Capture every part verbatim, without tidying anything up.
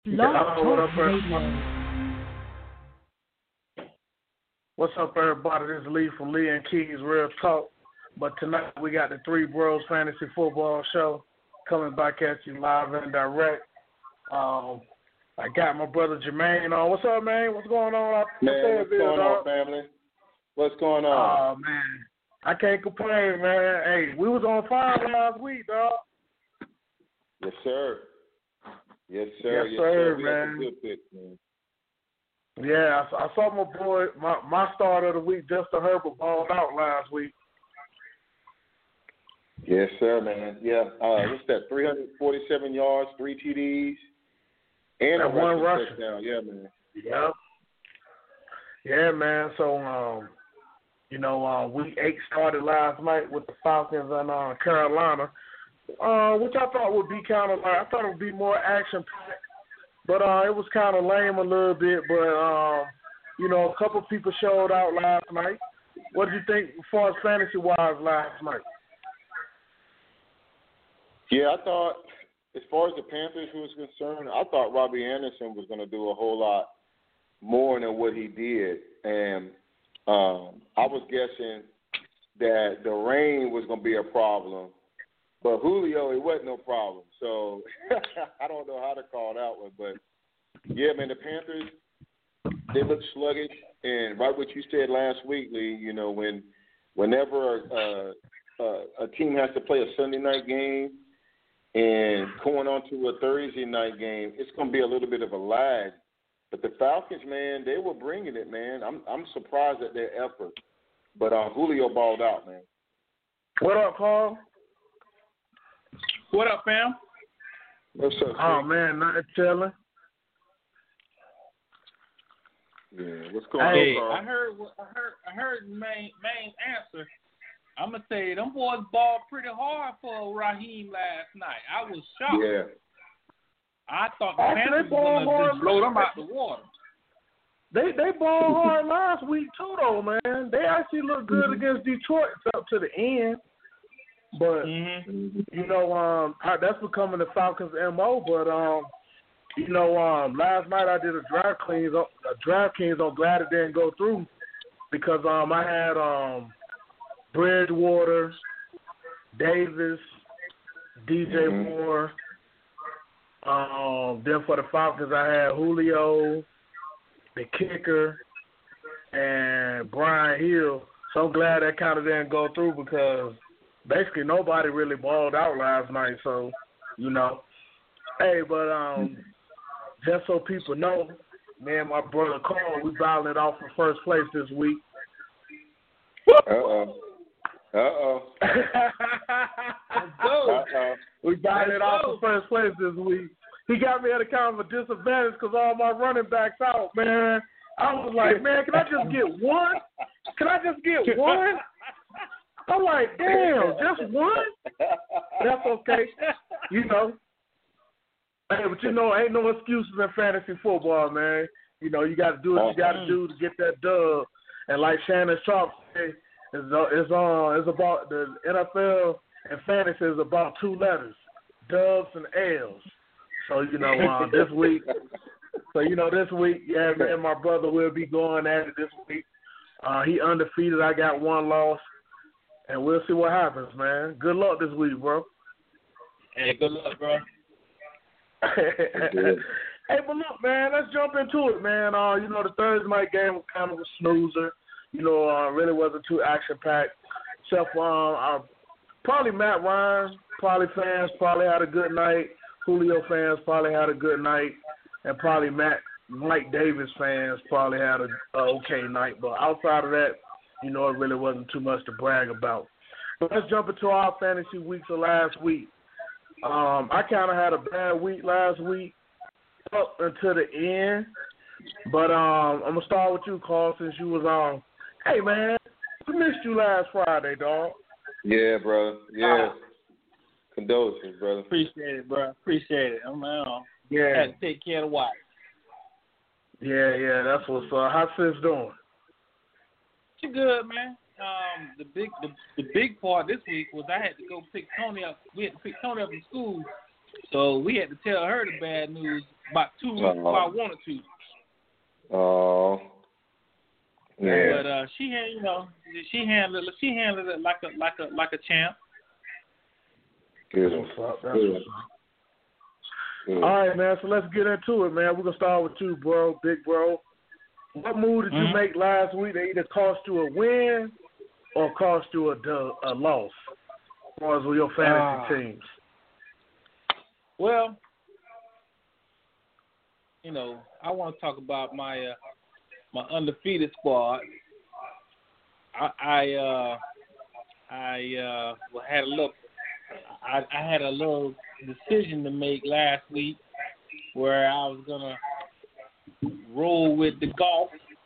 Blog Yeah, what Talk up, Radio. What's up, everybody? This is Lee from Lee and Keys Real Talk. But tonight we got the Three Bros Fantasy Football Show coming back at you live and direct. Um, I got my brother Jermaine on. What's up, man? What's going on? Man, what's going on, family? What's going on? Oh, man. I can't complain, man. Hey, we was on fire last week, dog. Yes, sir. Yes, sir. Yes, yes, sir, sir. We man. got some good picks, man. Yeah, I, I saw my boy, my, my start of the week, Justin Herbert, balled out last week. Yes, sir, man. Yeah, uh, what's that? three hundred forty-seven yards, three T Ds, and, And a one rushing rushing. touchdown. Yeah, man. Yep. Yeah, man. So, um, you know, uh, week eight started last night with the Falcons and uh, Carolina, uh, which I thought would be kind of like, I thought it would be more action-packed, but uh, it was kind of lame a little bit. But, um, you know, a couple people showed out last night. What did you think as far as fantasy-wise last night? Yeah, I thought, as far as the Panthers was concerned, I thought Robbie Anderson was going to do a whole lot more than what he did. And um, I was guessing that the rain was going to be a problem. But Julio, it wasn't no problem. So I don't know how to call that one. But, yeah, man, the Panthers, they look sluggish. And right what you said last week, Lee, you know, when whenever uh, uh, a team has to play a Sunday night game and going on to a Thursday night game, it's going to be a little bit of a lag. But the Falcons, man, they were bringing it, man. I'm I'm surprised at their effort. But uh, Julio balled out, man. What up, Carl? What up, fam? What's up, Oh, Steve? man, nothing telling. Yeah, what's going Hey, on, Carl? I heard, I heard, I heard the main main answer. I'm gonna say them boys balled pretty hard for Raheem last night. I was shocked. Yeah. I thought the Actually, Panthers they balled was gonna hard. just blow them out the water. They they balled hard last week too, though, man. They actually looked good against Detroit up to the end. But Mm-hmm. you know, um, I, that's becoming the Falcons' M O. But um, you know, um, last night I did a draft cleans, a draft cleans. I'm glad it didn't go through because um, I had um, Bridgewater, Davis, D J Mhm. Moore. Um, then for the Falcons, I had Julio, the kicker, and Brian Hill. So I'm glad that kind of didn't go through because basically nobody really balled out last night. So, you know, hey, but um, just so people know, me and my brother Carl, we battling it off for first place this week. Uh-oh. Uh-oh. Uh-oh. We battling it Let's off go. for first place this week. He got me at a kind of a disadvantage because all my running backs out, man. I was like, man, can I just get one? Can I just get one? I'm like, damn, just one? That's okay. You know. Hey, but you know, ain't no excuses in fantasy football, man. You know, you got to do what you got to do to get that dub. And like Shannon Sharp said, it's, it's, uh, it's about the N F L and fantasy is about two letters, dubs and L's. So, you know, uh, this week, so, you know, this week, yeah, man, my brother will be going at it this week. Uh, he undefeated. I got one loss. And we'll see what happens, man. Good luck this week, bro. Hey, good luck, bro. Hey, but look, man, let's jump into it, man. Uh, you know, the Thursday night game was kind of a snoozer. You know, uh, really wasn't too action-packed. Except for uh, uh, probably Matt Ryan, probably fans probably had a good night. Julio fans probably had a good night. And probably Matt, Mike Davis fans probably had a, a okay night. But outside of that, you know, it really wasn't too much to brag about. But let's jump into our fantasy weeks of last week. Um, I kind of had a bad week last week up until the end. But um, I'm going to start with you, Carl, since you was on. Hey, man, we missed you last Friday, dog. Yeah, bro. Yeah. Condolences, brother. Appreciate it, bro. Appreciate it. I'm uh, Yeah. had to take care of the wife. Yeah, yeah, that's what's up. How's sis doing? She good, man. Um, the big the, the big part this week was I had to go pick Tony up. We had to pick Tony up from school, so we had to tell her the bad news about two weeks Uh-oh. before I wanted to. Oh. Yeah. But uh, she had, you know, she handled it. She handled it like a like a like a champ. Good. That's what's up. That's Good. what's up. Good. All right, man. So let's get into it, man. We're gonna start with you, bro, big bro. What move did you Mm-hmm. make last week that either cost you a win or cost you a, a loss, as far as with your fantasy Uh, teams? Well, you know, I want to talk about my uh, my undefeated squad. I I uh, I uh, well, had a look. I, I had a little decision to make last week where I was gonna roll with the golf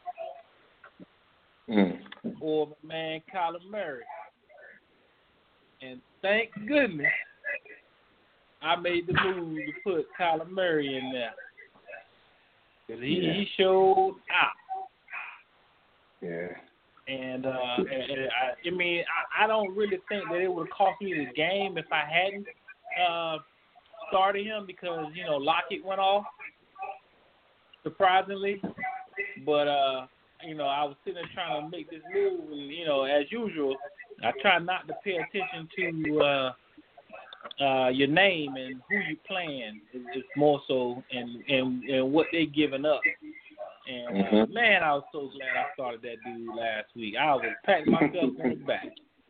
Mm. or my man Kyler Murray, and thank goodness I made the move to put Kyler Murray in there. Cause he, Yeah. he showed out, Yeah. and, uh, and, and I, I mean, I, I don't really think that it would have cost me the game if I hadn't uh, started him because you know Lockett went off, surprisingly. But uh, you know, I was sitting there trying to make this move, and you know, as usual, I try not to pay attention to uh, uh, your name and who you playing. It's, it's more so and and and what they giving up. And uh, Mhm. man, I was so glad I started that dude last week. I was patting myself on the back.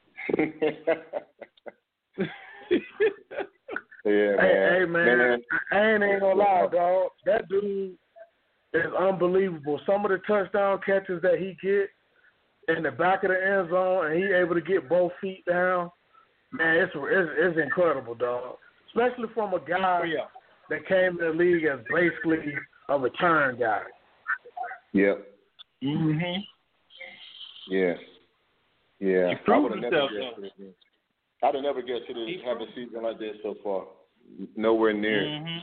Yeah, man. Hey, hey man, man. I ain't, ain't gonna lie, dog. That dude is unbelievable. Some of the touchdown catches that he get in the back of the end zone, and he able to get both feet down. Man, it's it's, it's incredible, dog. Especially from a guy Oh, yeah. that came in the league as basically a return guy. Yep. Mm-hmm. Yeah. Yeah. He I proved would have never himself, guessed though. it. I'd have never guessed it He to have a season like this so far. Nowhere near. Mm-hmm.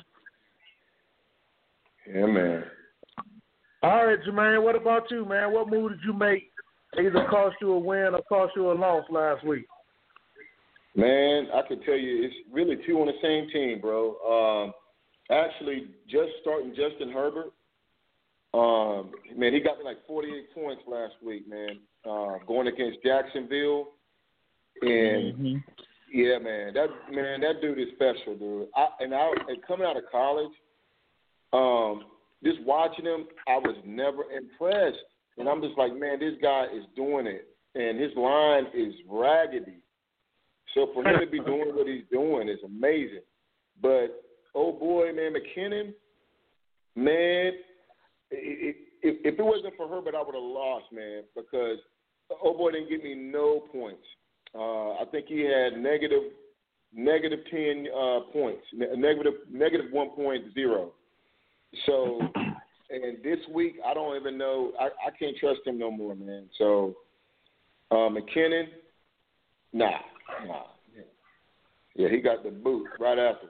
Yeah, man. All right, Jermaine, what about you, man? What move did you make that either cost you a win or cost you a loss last week? Man, I can tell you it's really two on the same team, bro. Um, actually, just starting Justin Herbert. Um, man, he got me like forty-eight points last week, man, uh, going against Jacksonville. And, Mm-hmm. yeah, man, that man, that dude is special, dude. I, and, I, and coming out of college, um, just watching him, I was never impressed. And I'm just like, man, this guy is doing it. And his line is raggedy. So for him to be doing what he's doing is amazing. But, oh, boy, man, McKinnon, man, it, it, if it wasn't for Herbert, I would have lost, man, because, oh, boy, didn't give me no points. Uh, I think he had negative, negative ten uh, points, negative, negative one point zero. So, and this week, I don't even know. I, I can't trust him no more, man. So, uh, McKinnon, nah, nah. Yeah, he got the boot right after.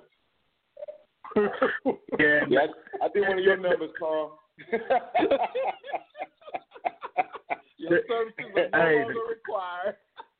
Yeah, Yeah, I, I did one of your numbers, Carl. Your services are no Hey. longer required.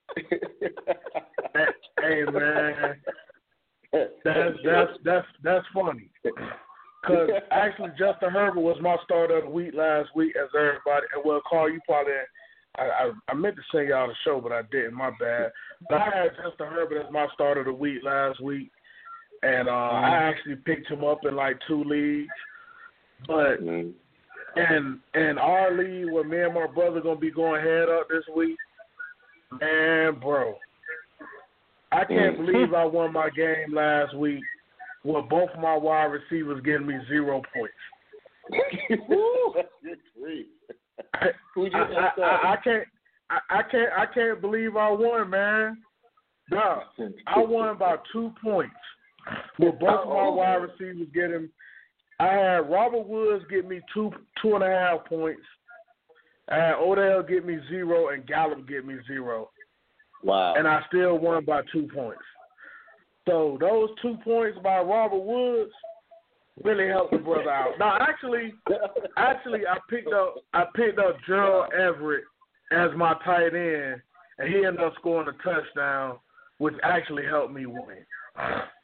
hey man, that's that's that's that's funny. Cause actually, Justin Herbert was my starter of the week last week, as everybody. Well, Carl, you probably I, I I meant to send y'all the show, but I didn't. My bad. But I had Justin Herbert as my starter of the week last week, and uh, I actually picked him up in like two leagues. But Mm. and and our league, where me and my brother gonna be going head up this week, man, bro, I can't Mm. believe I won my game last week with both of my wide receivers getting me zero points. Woo, that's good grief. I, Who you I, messed I, up? I, I can't, I, I can't, I can't believe I won, man. No, I won by two points with both of my wide receivers getting. I had Robert Woods get me two, two and a half points. I had Odell get me zero and Gallup get me zero. Wow. And I still won by two points. So those two points by Robert Woods really helped the brother out. Now, actually, actually, I picked up I picked up Gerald Everett as my tight end, and he ended up scoring a touchdown, which actually helped me win.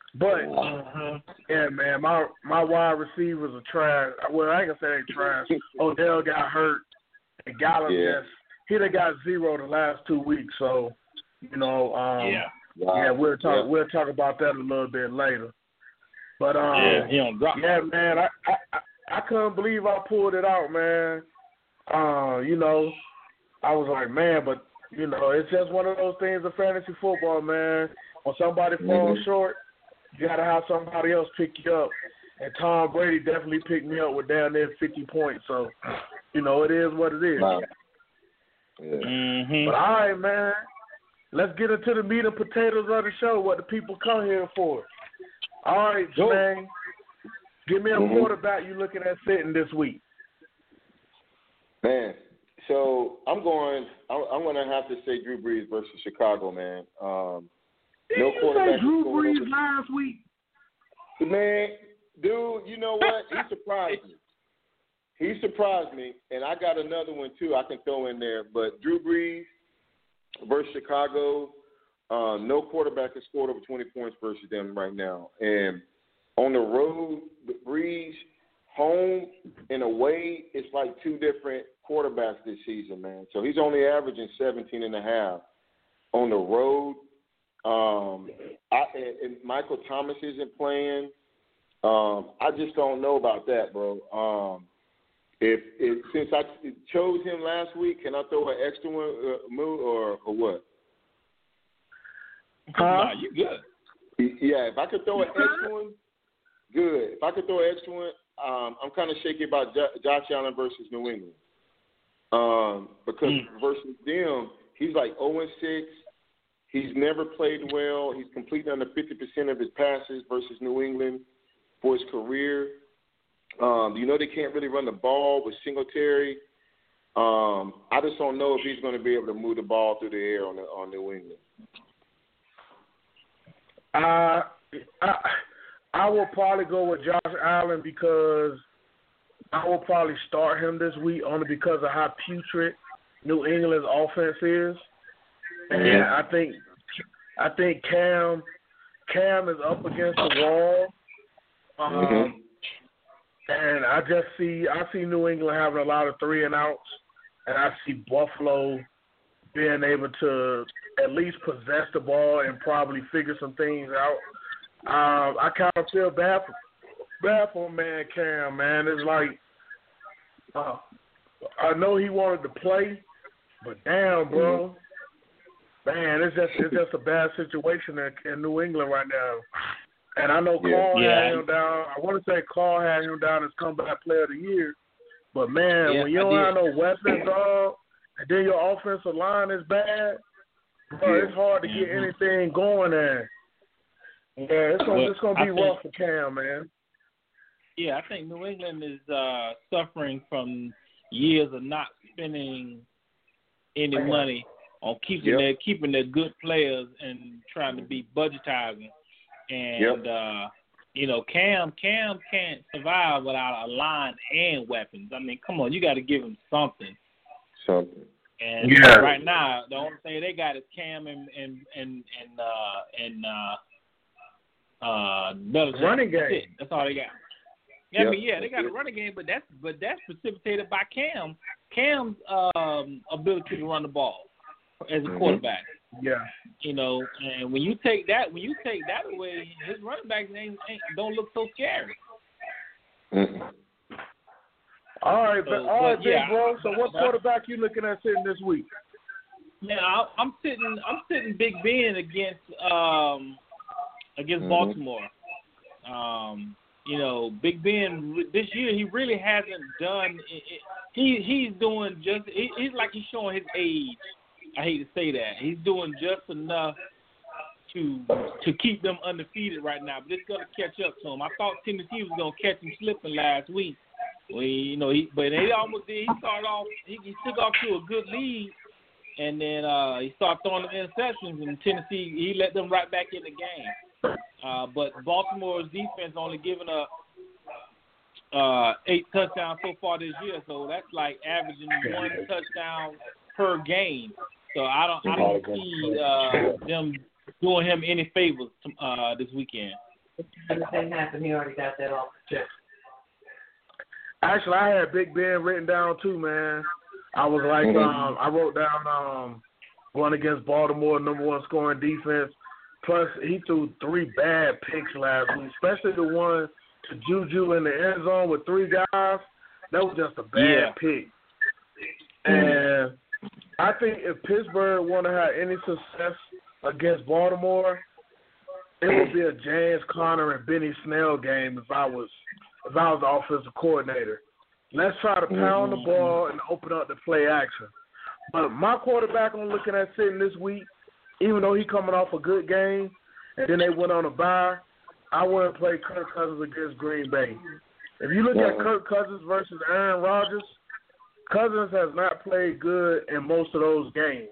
But Uh-huh. yeah, man, my my wide receivers are trash. Well, I ain't gonna say they trash. Odell got hurt, and Gallup Yeah. just he done got zero the last two weeks. So you know, um, Yeah. Wow. yeah, we'll talk Yeah. we'll talk about that a little bit later. But um, Yeah, he don't drop. yeah, man, I, I I I couldn't believe I pulled it out, man. Uh, you know, I was like, man, but you know, it's just one of those things of fantasy football, man. When somebody falls Mhm. short, you gotta have somebody else pick you up. And Tom Brady definitely picked me up with down there fifty points. So, you know, it is what it is. Wow. Yeah. Mm-hmm. But all right, man, let's get into the meat and potatoes of the show. What the people come here for. All right, Go. Jermaine, give me a Mhm. quarterback you looking at sitting this week. Man, so I'm going. I'm, I'm going to have to say Drew Brees versus Chicago, man. Um, Did no you say quarterback. Drew is going Brees over- last week? Man, dude, you know what? He surprised me. He surprised me, and I got another one too. I can throw in there, but Drew Brees versus Chicago. Um, no quarterback has scored over twenty points versus them right now, and on the road, the Brees. Home and away, it's like two different quarterbacks this season, man. So he's only averaging seventeen and a half on the road. Um, I, and, and Michael Thomas isn't playing. Um, I just don't know about that, bro. Um, if, if since I chose him last week, can I throw an extra one, uh, move or or what? Huh? Nah, you good. Yeah, if I could throw an extra one, good. If I could throw an extra one. Um, I'm kind of shaky about J- Josh Allen versus New England um, because Mm. versus them, he's like oh and six. He's never played well. He's completed under fifty percent of his passes versus New England for his career. Um, you know they can't really run the ball with Singletary. Um, I just don't know if he's going to be able to move the ball through the air on the, on New England. Uh, I, I will probably go with Josh Allen because I will probably start him this week only because of how putrid New England's offense is. And Yeah. I think I think Cam Cam is up against the wall. Um, Mhm. And I just see I see New England having a lot of three and outs, and I see Buffalo being able to at least possess the ball and probably figure some things out. Um, I kind of feel bad for bad for man Cam, man. It's like uh, I know he wanted to play, but damn, bro, man, it's just it's just a bad situation in, in New England right now. And I know Yeah. Carl Yeah. had him down. I want to say Carl had him down as comeback player of the year. But, man, Yeah, when you I don't did. have no weapons, dog, and then your offensive line is bad, bro, Yeah. it's hard to get Mhm. anything going there. Yeah, it's going Well, it's gonna I be think- rough for Cam, man. Yeah, I think New England is uh, suffering from years of not spending any money on keeping Yep. their keeping their good players and trying to be budgetizing. And Yep. uh, you know, Cam Cam can't survive without a line and weapons. I mean, come on, you got to give him something. Something. And Yeah. right now, the only thing they got is Cam and and and and uh, and uh, uh, Belichick. Running That's game. it. That's all they got. Yeah, I Yep. mean, yeah, they got a running game, but that's but that's precipitated by Cam. Cam's um, ability to run the ball as a Mhm. quarterback. Yeah. You know, and when you take that when you take that away, his running backs ain't, ain't don't look so scary. Mm-mm. All right, So, but, all right, but, big yeah, bro. So what but- quarterback you looking at sitting this week? Man, I, I'm sitting I'm sitting Big Ben against um against Mhm. Baltimore. Um, you know, Big Ben this year he really hasn't done. It, it, he he's doing just. He, he's like he's showing his age. I hate to say that. He's doing just enough to to keep them undefeated right now, but it's gonna catch up to him. I thought Tennessee was gonna catch him slipping last week. Well, you know, he but they almost did. He started off. He, he took off to a good lead. And then uh, he started throwing them interceptions, and Tennessee, he let them right back in the game. Uh, but Baltimore's defense only given up uh, eight touchdowns so far this year, so that's like averaging one touchdown per game. So I don't, I don't see uh, them doing him any favors uh, this weekend. If anything happened, he already got that off the chest. Actually, I had Big Ben written down too, man. I was like, mm-hmm. um, I wrote down um, going against Baltimore, number one scoring defense. Plus, he threw three bad picks last week, especially the one to Juju in the end zone with three guys. That was just a bad yeah. pick. And I think if Pittsburgh want to have any success against Baltimore, it would be a James Conner and Benny Snell game if I was if I was the offensive coordinator. Let's try to pound mm-hmm. the ball and open up the play action. But my quarterback I'm looking at sitting this week, even though he coming off a good game, and then they went on a bye, I wouldn't play Kirk Cousins against Green Bay. If you look yeah. at Kirk Cousins versus Aaron Rodgers, Cousins has not played good in most of those games.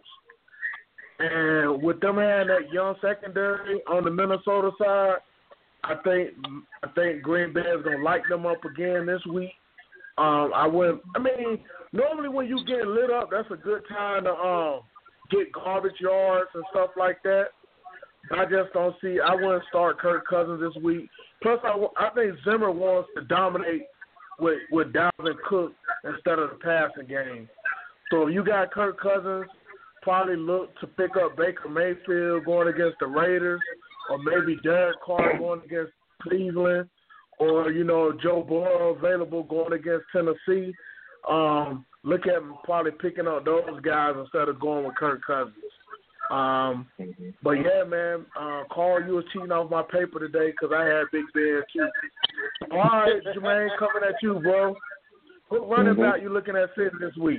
And with them having that young secondary on the Minnesota side, I think I think Green Bay is gonna light them up again this week. Um, I would. I mean, normally when you get lit up, that's a good time to um get garbage yards and stuff like that. I just don't see. I wouldn't start Kirk Cousins this week. Plus, I, I think Zimmer wants to dominate with with Dalvin Cook instead of the passing game. So if you got Kirk Cousins, probably look to pick up Baker Mayfield going against the Raiders, or maybe Derek Carr going against Cleveland, or, you know, Joe Burrow available going against Tennessee. Um, look at probably picking up those guys instead of going with Kirk Cousins. Um, mm-hmm. But, yeah, man, uh, Carl, you was cheating off my paper today because I had Big Ben, too. All right, Jermaine, coming at you, bro. What running mm-hmm. back you looking at sitting this week?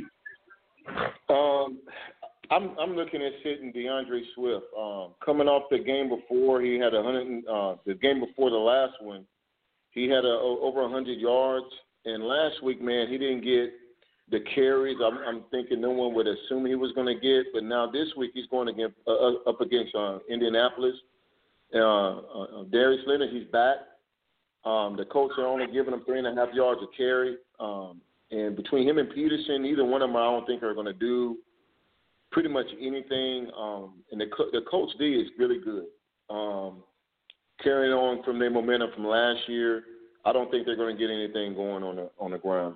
Um, I'm I'm looking at sitting DeAndre Swift. Um, coming off the game before, he had a hundred. Uh, the game before the last one, he had a, over a hundred yards. And last week, man, he didn't get the carries. I'm, I'm thinking no one would assume he was going to get. But now this week, he's going against uh, up against uh, Indianapolis. Uh, uh, Darius Leonard, he's back. Um, the coach are only giving him three and a half yards a carry. Um, and between him and Peterson, either one of them I don't think are going to do pretty much anything. Um, and the, co- the Coach D is really good. Um, carrying on from their momentum from last year, I don't think they're going to get anything going on the on the ground.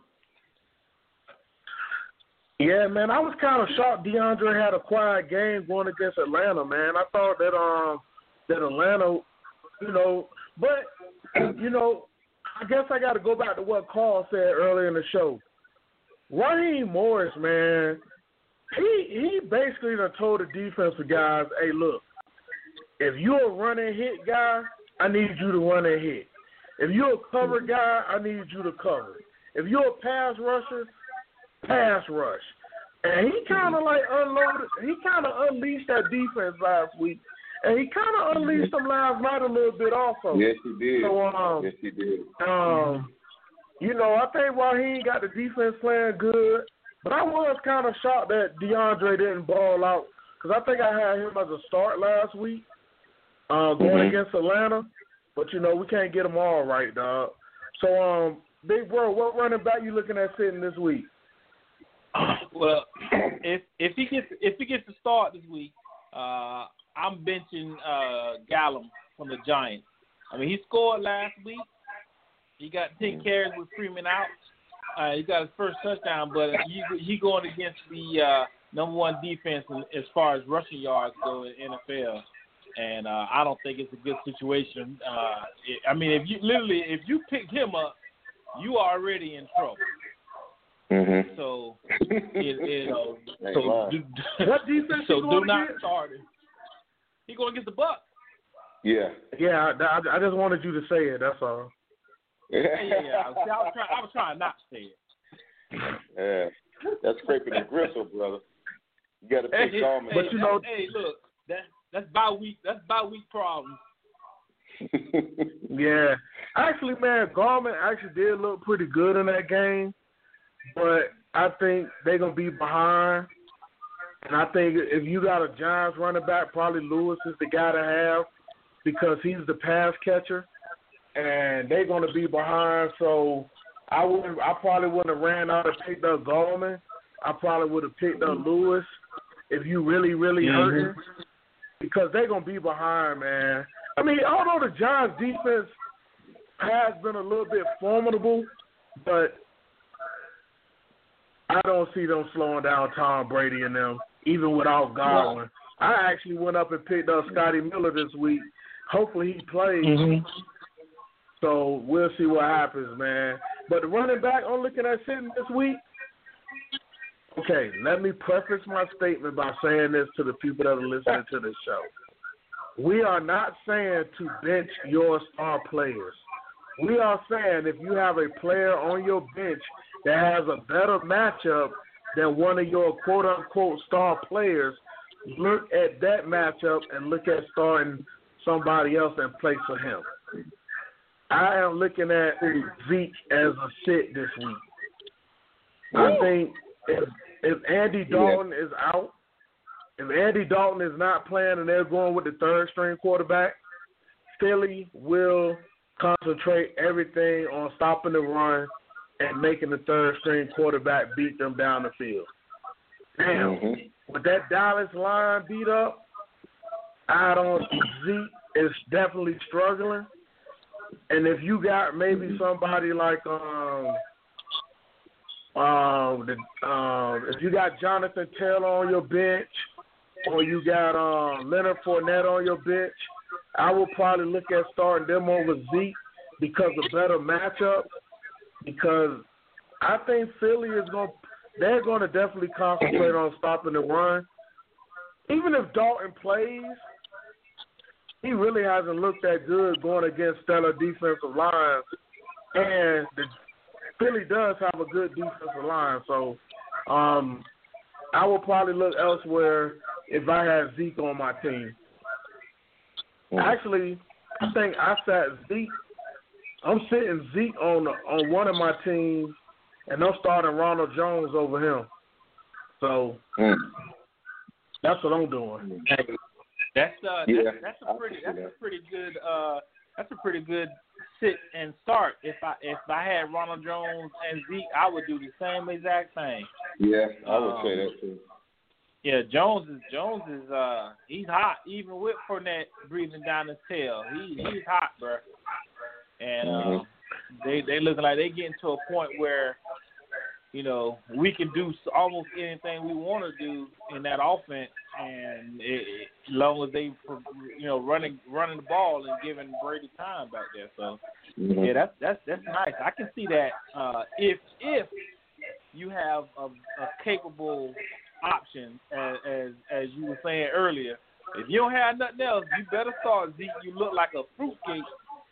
Yeah, man, I was kind of shocked DeAndre had a quiet game going against Atlanta, man. I thought that um that Atlanta, you know, but, you know, I guess I got to go back to what Carl said earlier in the show. Raheem Morris, man, he he basically done told the defensive guys, hey, look, if you're a run and hit guy, I need you to run and hit. If you're a cover guy, I need you to cover. If you're a pass rusher, pass rush. And he kind of like unloaded, he kind of unleashed that defense last week. And he kind of unleashed them last night a little bit also. Yes, he did. So, um, yes, he did. Um, you know, I think Raheem got the defense playing good. But I was kind of shocked that DeAndre didn't ball out because I think I had him as a start last week uh, going mm-hmm. against Atlanta. But, you know, we can't get them all right, dog. So, um, Big Bro, what running back you looking at sitting this week? Well, if if he gets if he gets to start this week, uh, I'm benching uh, Gallum from the Giants. I mean, he scored last week. He got ten carries with Freeman out. Uh, he got his first touchdown, but he he going against the uh, number one defense as far as rushing yards go in the N F L, and uh, I don't think it's a good situation. Uh, it, I mean, if you literally if you pick him up, you are already in trouble. Mm-hmm. So, it, you know, hey, so wow. do, what defense? So do not against? start him. He going against the Bucs. Yeah. Yeah, I, I just wanted you to say it. That's all. Yeah, yeah, yeah. I was, I was trying. I was trying not to say it. Yeah, that's scraping the gristle, brother. You got to pick hey, Gallman. Hey, but you know, hey, look, that that's bye week. That's bye week problem. Yeah, actually, man, Gallman actually did look pretty good in that game, but I think they're gonna be behind. And I think if you got a Giants running back, probably Lewis is the guy to have because he's the pass catcher. And they're going to be behind, so I wouldn't. I probably wouldn't have ran out and picked up Gallman. I probably would have picked up Lewis if you really, really mm-hmm. hurting, because they're going to be behind, man. I mean, although the Giants' defense has been a little bit formidable, but I don't see them slowing down Tom Brady and them, even without Godwin. I actually went up and picked up Scotty Miller this week. Hopefully he plays. Mm-hmm. So we'll see what happens, man. But the running back I'm looking at sitting this week, okay, let me preface my statement by saying this to the people that are listening to this show. We are not saying to bench your star players. We are saying if you have a player on your bench that has a better matchup than one of your quote-unquote star players, look at that matchup and look at starting somebody else in place of him. I am looking at Zeke as a sit this week. I think if, if Andy Dalton yeah. is out, if Andy Dalton is not playing and they're going with the third-string quarterback, Philly will concentrate everything on stopping the run and making the third-string quarterback beat them down the field. Damn, mm-hmm. with that Dallas line beat up, I don't Zeke is definitely struggling. And if you got maybe somebody like um um the, um if you got Jonathan Taylor on your bench or you got um Leonard Fournette on your bench, I would probably look at starting them over Zeke because of better matchup. Because I think Philly is going to they're going to definitely concentrate on stopping the run. Even if Dalton plays, he really hasn't looked that good going against stellar defensive lines. And the Philly does have a good defensive line. So um, I will probably look elsewhere if I had Zeke on my team. Actually, I think I sat Zeke. I'm sitting Zeke on on one of my teams, and I'm starting Ronald Jones over him. So mm. that's what I'm doing. That's uh, yeah. that's, that's a pretty that's a pretty good uh, that's a pretty good sit and start. If I if I had Ronald Jones and Zeke, I would do the same exact thing. Yeah, I would um, say that too. Yeah, Jones is Jones is uh he's hot even with Fournette breathing down his tail. He he's hot, bro. And mm-hmm. uh, they they looking like they getting to a point where, you know, we can do almost anything we want to do in that offense, and it, it, as long as they, you know, running running the ball and giving Brady time back there. So mm-hmm. yeah, that's that's that's nice. I can see that uh, if if you have a, a capable option, as, as as you were saying earlier. If you don't have nothing else, you better start Zeke. You look like a fruitcake.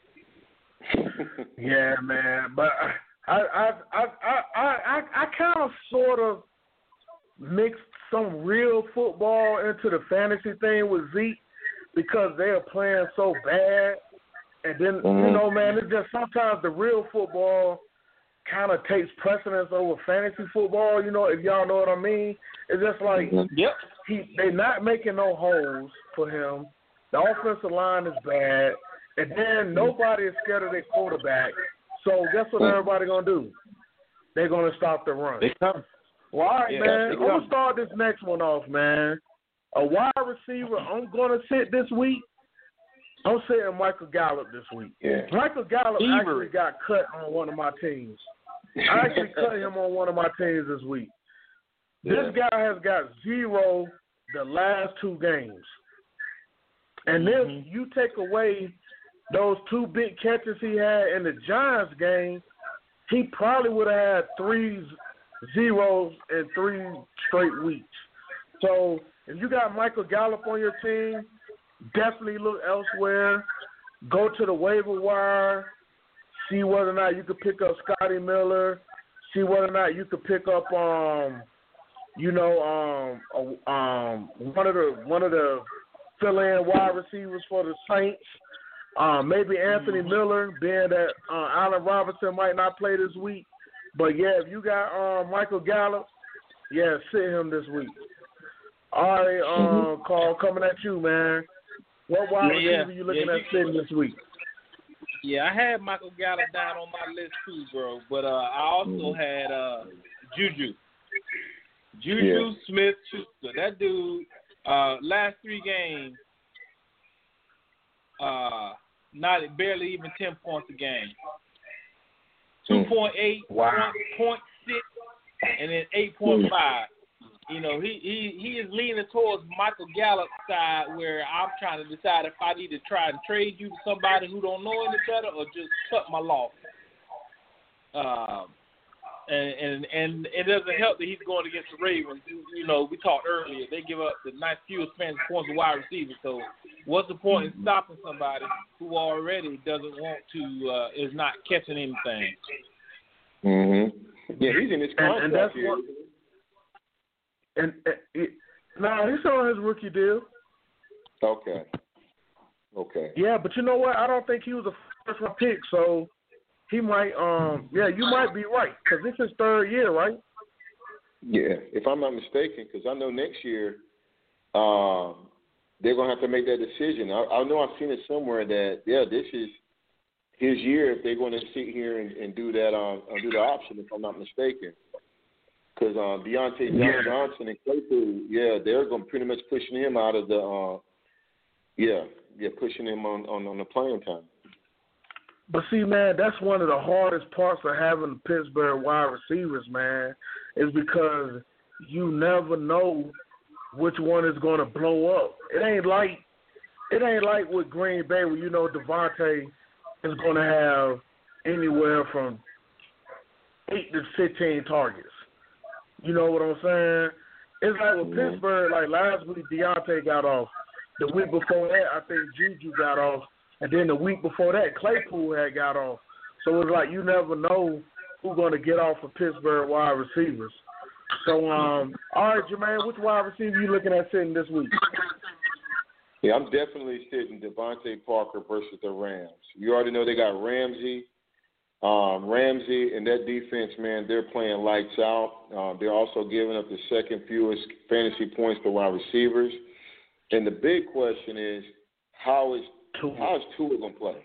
Yeah, man, but I I I I I, I kind of sort of mixed some real football into the fantasy thing with Zeke because they are playing so bad, and then mm-hmm. you know, man, it's just sometimes the real football kind of takes precedence over fantasy football. You know, if y'all know what I mean. It's just like yep. he they not making no holes for him. The offensive line is bad. And then nobody is scared of their quarterback. So guess what everybody going to do? They're going to stop the run. They come. Well, all right, yeah, man. I'm going to start this next one off, man. A wide receiver I'm going to sit this week. I'm sitting Michael Gallup this week. Yeah. Michael Gallup Ever. actually got cut on one of my teams. I actually cut him on one of my teams this week. Yeah. This guy has got zero the last two games. And if mm-hmm. you take away those two big catches he had in the Giants game, he probably would have had three zeros in three straight weeks. So if you got Michael Gallup on your team, definitely look elsewhere. Go to the waiver wire, see whether or not you could pick up Scotty Miller, see whether or not you could pick up, um, you know, um, uh, um, one of the one of the fill-in wide receivers for the Saints. Um, maybe Anthony mm-hmm. Miller, being that uh, Allen Robinson might not play this week. But, yeah, if you got uh, Michael Gallup, yeah, sit him this week. All right, um, mm-hmm. Carl, coming at you, man. What wide yeah, receiver you looking yeah, at sitting this week? Yeah, I had Michael Gallup down on my list too, bro. But uh, I also mm-hmm. had uh, Juju. Juju yeah. Smith-Schuster. That dude, uh, last three games, uh, not barely even ten points a game. Two point eight, wow. point six, and then eight point five. You know, he, he, he is leaning towards Michael Gallup's side, where I'm trying to decide if I need to try and trade you to somebody who don't know any better or just cut my loss. Um, and, and and it doesn't help that he's going against the Ravens. You know, we talked earlier, they give up the ninth fewest fantasy points to wide receivers. So what's the point in stopping somebody who already doesn't want to, uh, is not catching anything? Mm-hmm. Yeah, he's in his contract and, and that's here. What, and, and it, no, he's on his rookie deal. Okay. Okay. Yeah, but you know what? I don't think he was a first round pick, so he might. Um, yeah, you might be right because this is his third year, right? Yeah, if I'm not mistaken, because I know next year um, they're gonna have to make that decision. I, I know I've seen it somewhere that yeah, this is his year if they're going to sit here and, and do that um, do the option. If I'm not mistaken. Because uh, Deontay yeah. Johnson and Claypool, yeah, they're going to pretty much pushing him out of the, uh, yeah, yeah, pushing him on, on, on the playing time. But see, man, that's one of the hardest parts of having the Pittsburgh wide receivers, man, is because you never know which one is going to blow up. It ain't like it ain't like with Green Bay where you know Devontae is going to have anywhere from eight to fifteen targets. You know what I'm saying? It's like with mm-hmm. Pittsburgh, like last week Deontay got off. The week before that, I think Juju got off. And then the week before that, Claypool had got off. So it's like you never know who's going to get off for Pittsburgh wide receivers. So, um, all right, Jermaine, which wide receiver you looking at sitting this week? Yeah, I'm definitely sitting Devontae Parker versus the Rams. You already know they got Ramsey. Um, Ramsey and that defense, man, they're playing lights out. Um, they're also giving up the second fewest fantasy points to wide receivers. And the big question is, how is Tua. how is Tua going to play?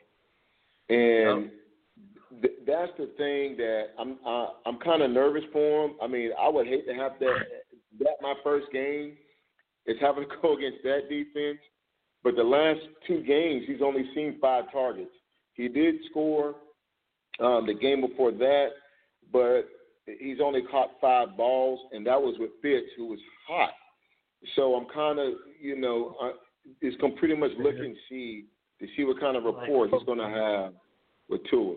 And yep. th- that's the thing that I'm uh, I'm kind of nervous for him. I mean, I would hate to have that that my first game is having to go against that defense. But the last two games, he's only seen five targets. He did score Um, the game before that, but he's only caught five balls, and that was with Fitz, who was hot. So I'm kind of, you know, uh, it's going to pretty much look and see to see what kind of rapport he's going to have with Tua.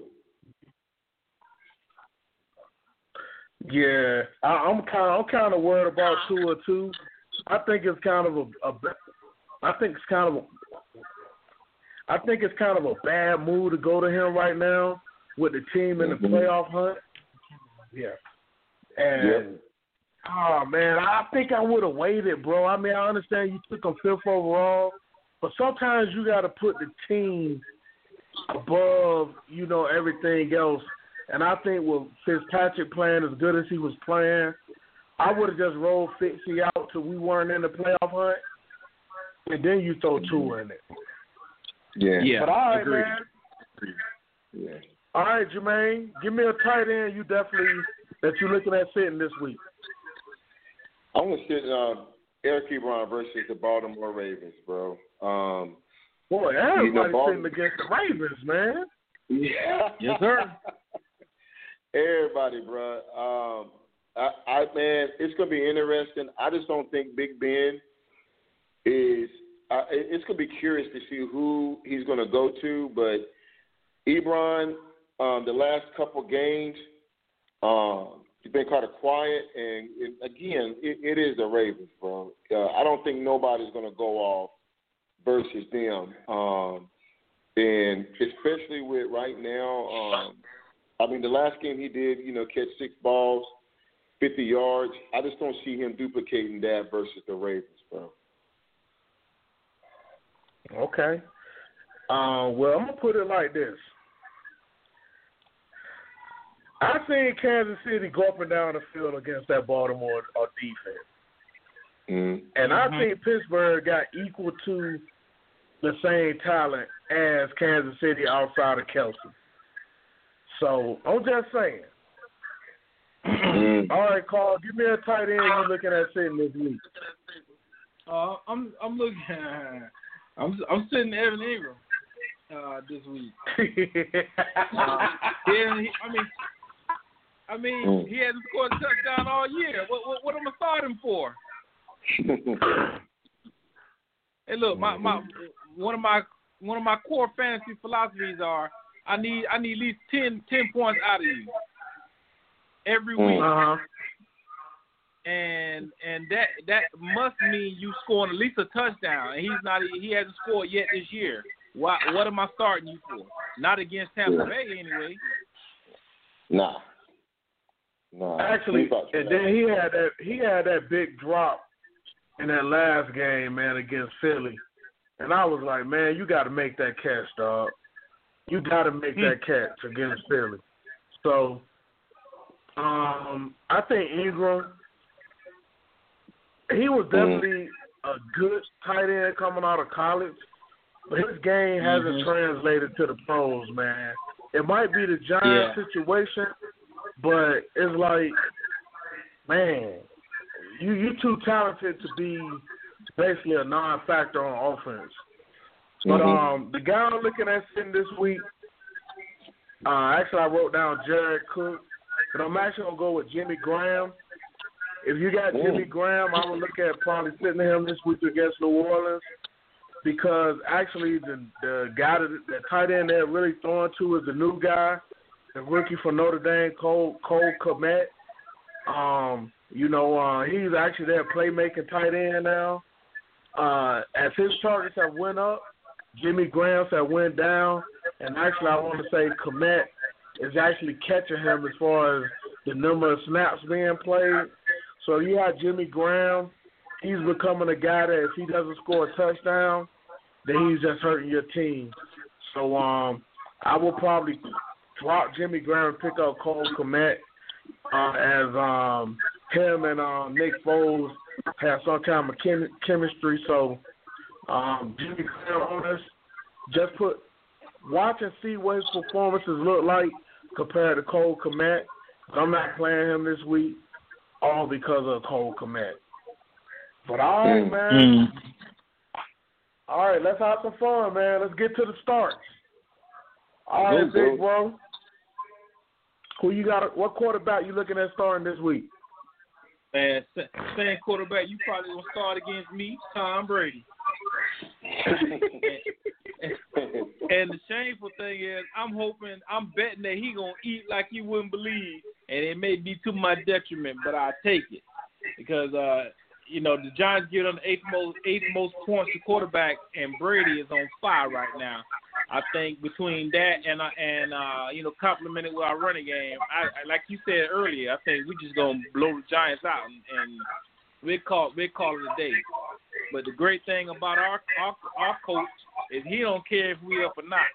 Yeah, I, I'm kind, I'm kind of worried about Tua too. I think it's kind of a, a I think it's kind of, a, I think it's kind of a bad move to go to him right now. With the team in the mm-hmm. playoff hunt, yeah, and yep. oh man, I think I would have waited, bro. I mean, I understand you took him fifth overall, but sometimes you got to put the team above, you know, everything else. And I think with Fitzpatrick playing as good as he was playing, I would have just rolled Fitzy out till we weren't in the playoff hunt, and then you throw Tua in it. Yeah, yeah. But all right, agreed. man. Yeah. All right, Jermaine, give me a tight end you definitely that you're looking at sitting this week. I'm going to sit uh, Eric Ebron versus the Baltimore Ravens, bro. Um, Boy, everybody's you know, Baltimore, sitting against the Ravens, man. Yeah. Yes, sir. Everybody, bro. Um, I, I, man, it's going to be interesting. I just don't think Big Ben is uh, – it's going to be curious to see who he's going to go to, but Ebron – Um, the last couple games, um, he's been kind of quiet, and it, again, it, it is the Ravens, bro. Uh, I don't think nobody's going to go off versus them, um, and especially with right now. Um, I mean, the last game he did, you know, catch six balls, fifty yards. I just don't see him duplicating that versus the Ravens, bro. Okay. Uh, well, I'm gonna put it like this. I seen Kansas City go up and down the field against that Baltimore uh, defense. Mm-hmm. And I think Pittsburgh got equal to the same talent as Kansas City outside of Kelsey. So, I'm just saying. Mm-hmm. All right, Carl, give me a tight end you're looking at sitting this week. Uh, I'm I'm looking. I'm I'm sitting Evan Ingram. uh, this week. uh, yeah, he, I mean, I mean, mm. he hasn't scored a touchdown all year. What, what, what am I starting for? Hey, look, my, my one of my one of my core fantasy philosophies are I need I need at least ten, ten points out of you every week. Uh-huh. And and that that must mean you scoring at least a touchdown, and he's not he hasn't scored yet this year. Why? What am I starting you for? Not against Tampa yeah. Bay anyway. Nah, nah. Actually, and then he had that he had that big drop in that last game, man, against Philly, and I was like, man, you got to make that catch, dog. You got to make that catch against Philly. So, um, I think Ingram. He was definitely a good tight end coming out of college, but his game hasn't mm-hmm. translated to the pros, man. It might be the Giants yeah. situation, but it's like, man, you you too talented to be basically a non-factor on offense. But mm-hmm. um, the guy I'm looking at sitting this week, uh, actually I wrote down Jared Cook, but I'm actually gonna go with Jimmy Graham. If you got Jimmy Graham, I would look at probably sitting him this week against New Orleans because actually the the guy that, that tight end they're really throwing to is the new guy, the rookie from Notre Dame, Cole Cole Kmet. Um, you know, uh, he's actually their playmaking tight end now. Uh, as his targets have went up, Jimmy Graham's have went down, and actually I want to say Kmet is actually catching him as far as the number of snaps being played. So you have Jimmy Graham. He's becoming a guy that if he doesn't score a touchdown, then he's just hurting your team. So um, I will probably drop Jimmy Graham and pick up Cole Kmet uh, as um, him and um, Nick Foles have some kind of chem- chemistry. So um, Jimmy Graham on us, just put watch and see what his performances look like compared to Cole Kmet. I'm not playing him this week. All because of Cole Kmet. But all right, man. Mm. All right, let's have some fun, man. Let's get to the starts. All right, Good, big bro. Who you got? What quarterback you looking at starting this week? Man, same quarterback you probably gonna start against me, Tom Brady. and, and the shameful thing is, I'm hoping, I'm betting that he gonna eat like you wouldn't believe. And it may be to my detriment, but I take it because uh, you know the Giants get on the eighth most eighth most points to quarterback, and Brady is on fire right now. I think between that and uh, and uh, you know complemented with our running game, I, I like you said earlier, I think we just gonna blow the Giants out and, and we call we call it a day. But the great thing about our our, our coach is he don't care if we up or not.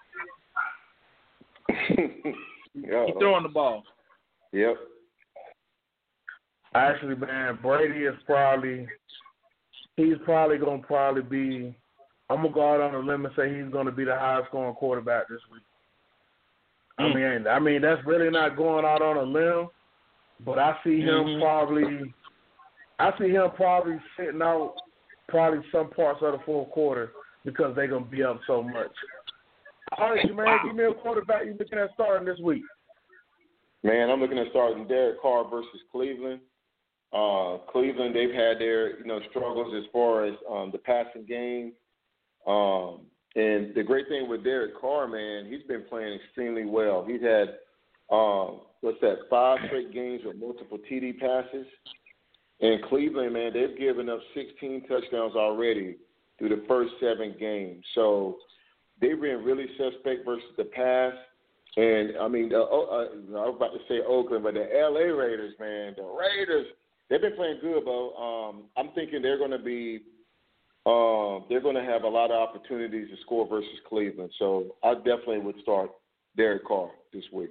He's throwing the ball. Yep. Actually, man, Brady is probably he's probably gonna probably be. I'm gonna go out on a limb and say he's gonna be the highest scoring quarterback this week. Mm. I mean, I mean that's really not going out on a limb, but I see him mm-hmm. probably. I see him probably sitting out probably some parts of the fourth quarter because they're gonna be up so much. All right, man, give me a quarterback you're looking at starting this week. Man, I'm looking at starting Derek Carr versus Cleveland. Uh, Cleveland, they've had their you know struggles as far as um, the passing game. Um, and the great thing with Derek Carr, man, he's been playing extremely well. He's had um, what's that? Five straight games with multiple T D passes. And Cleveland, man, they've given up sixteen touchdowns already through the first seven games. So they've been really suspect versus the pass. And, I mean, uh, uh, I was about to say Oakland, but the L A Raiders, man, the Raiders, they've been playing good, but um, I'm thinking they're going to be um, – they're going to have a lot of opportunities to score versus Cleveland. So I definitely would start Derek Carr this week.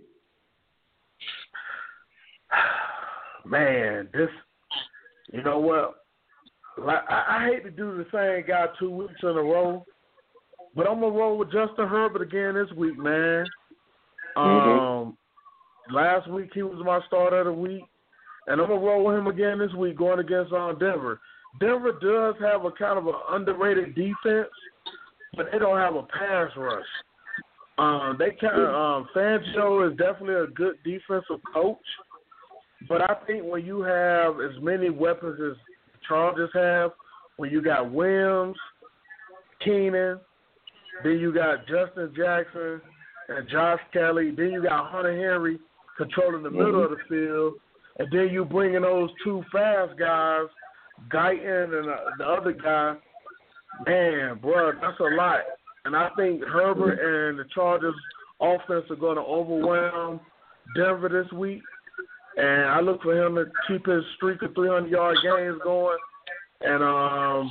Man, this – you know what? I, I hate to do the same guy two weeks in a row, but I'm going to roll with Justin Herbert again this week, man. Um, mm-hmm. Last week he was my starter of the week, and I'm gonna roll with him again this week going against um, Denver. Denver does have a kind of an underrated defense, but they don't have a pass rush. Um, they can um, Fangio is definitely a good defensive coach, but I think when you have as many weapons as Chargers have, when you got Williams, Keenan, then you got Justin Jackson and Josh Kelly, then you got Hunter Henry controlling the mm-hmm. middle of the field, and then you bring in those two fast guys, Guyton and uh, the other guy. Man, bro, that's a lot. And I think Herbert and the Chargers offense are going to overwhelm Denver this week. And I look for him to keep his streak of three hundred yard games going. And um,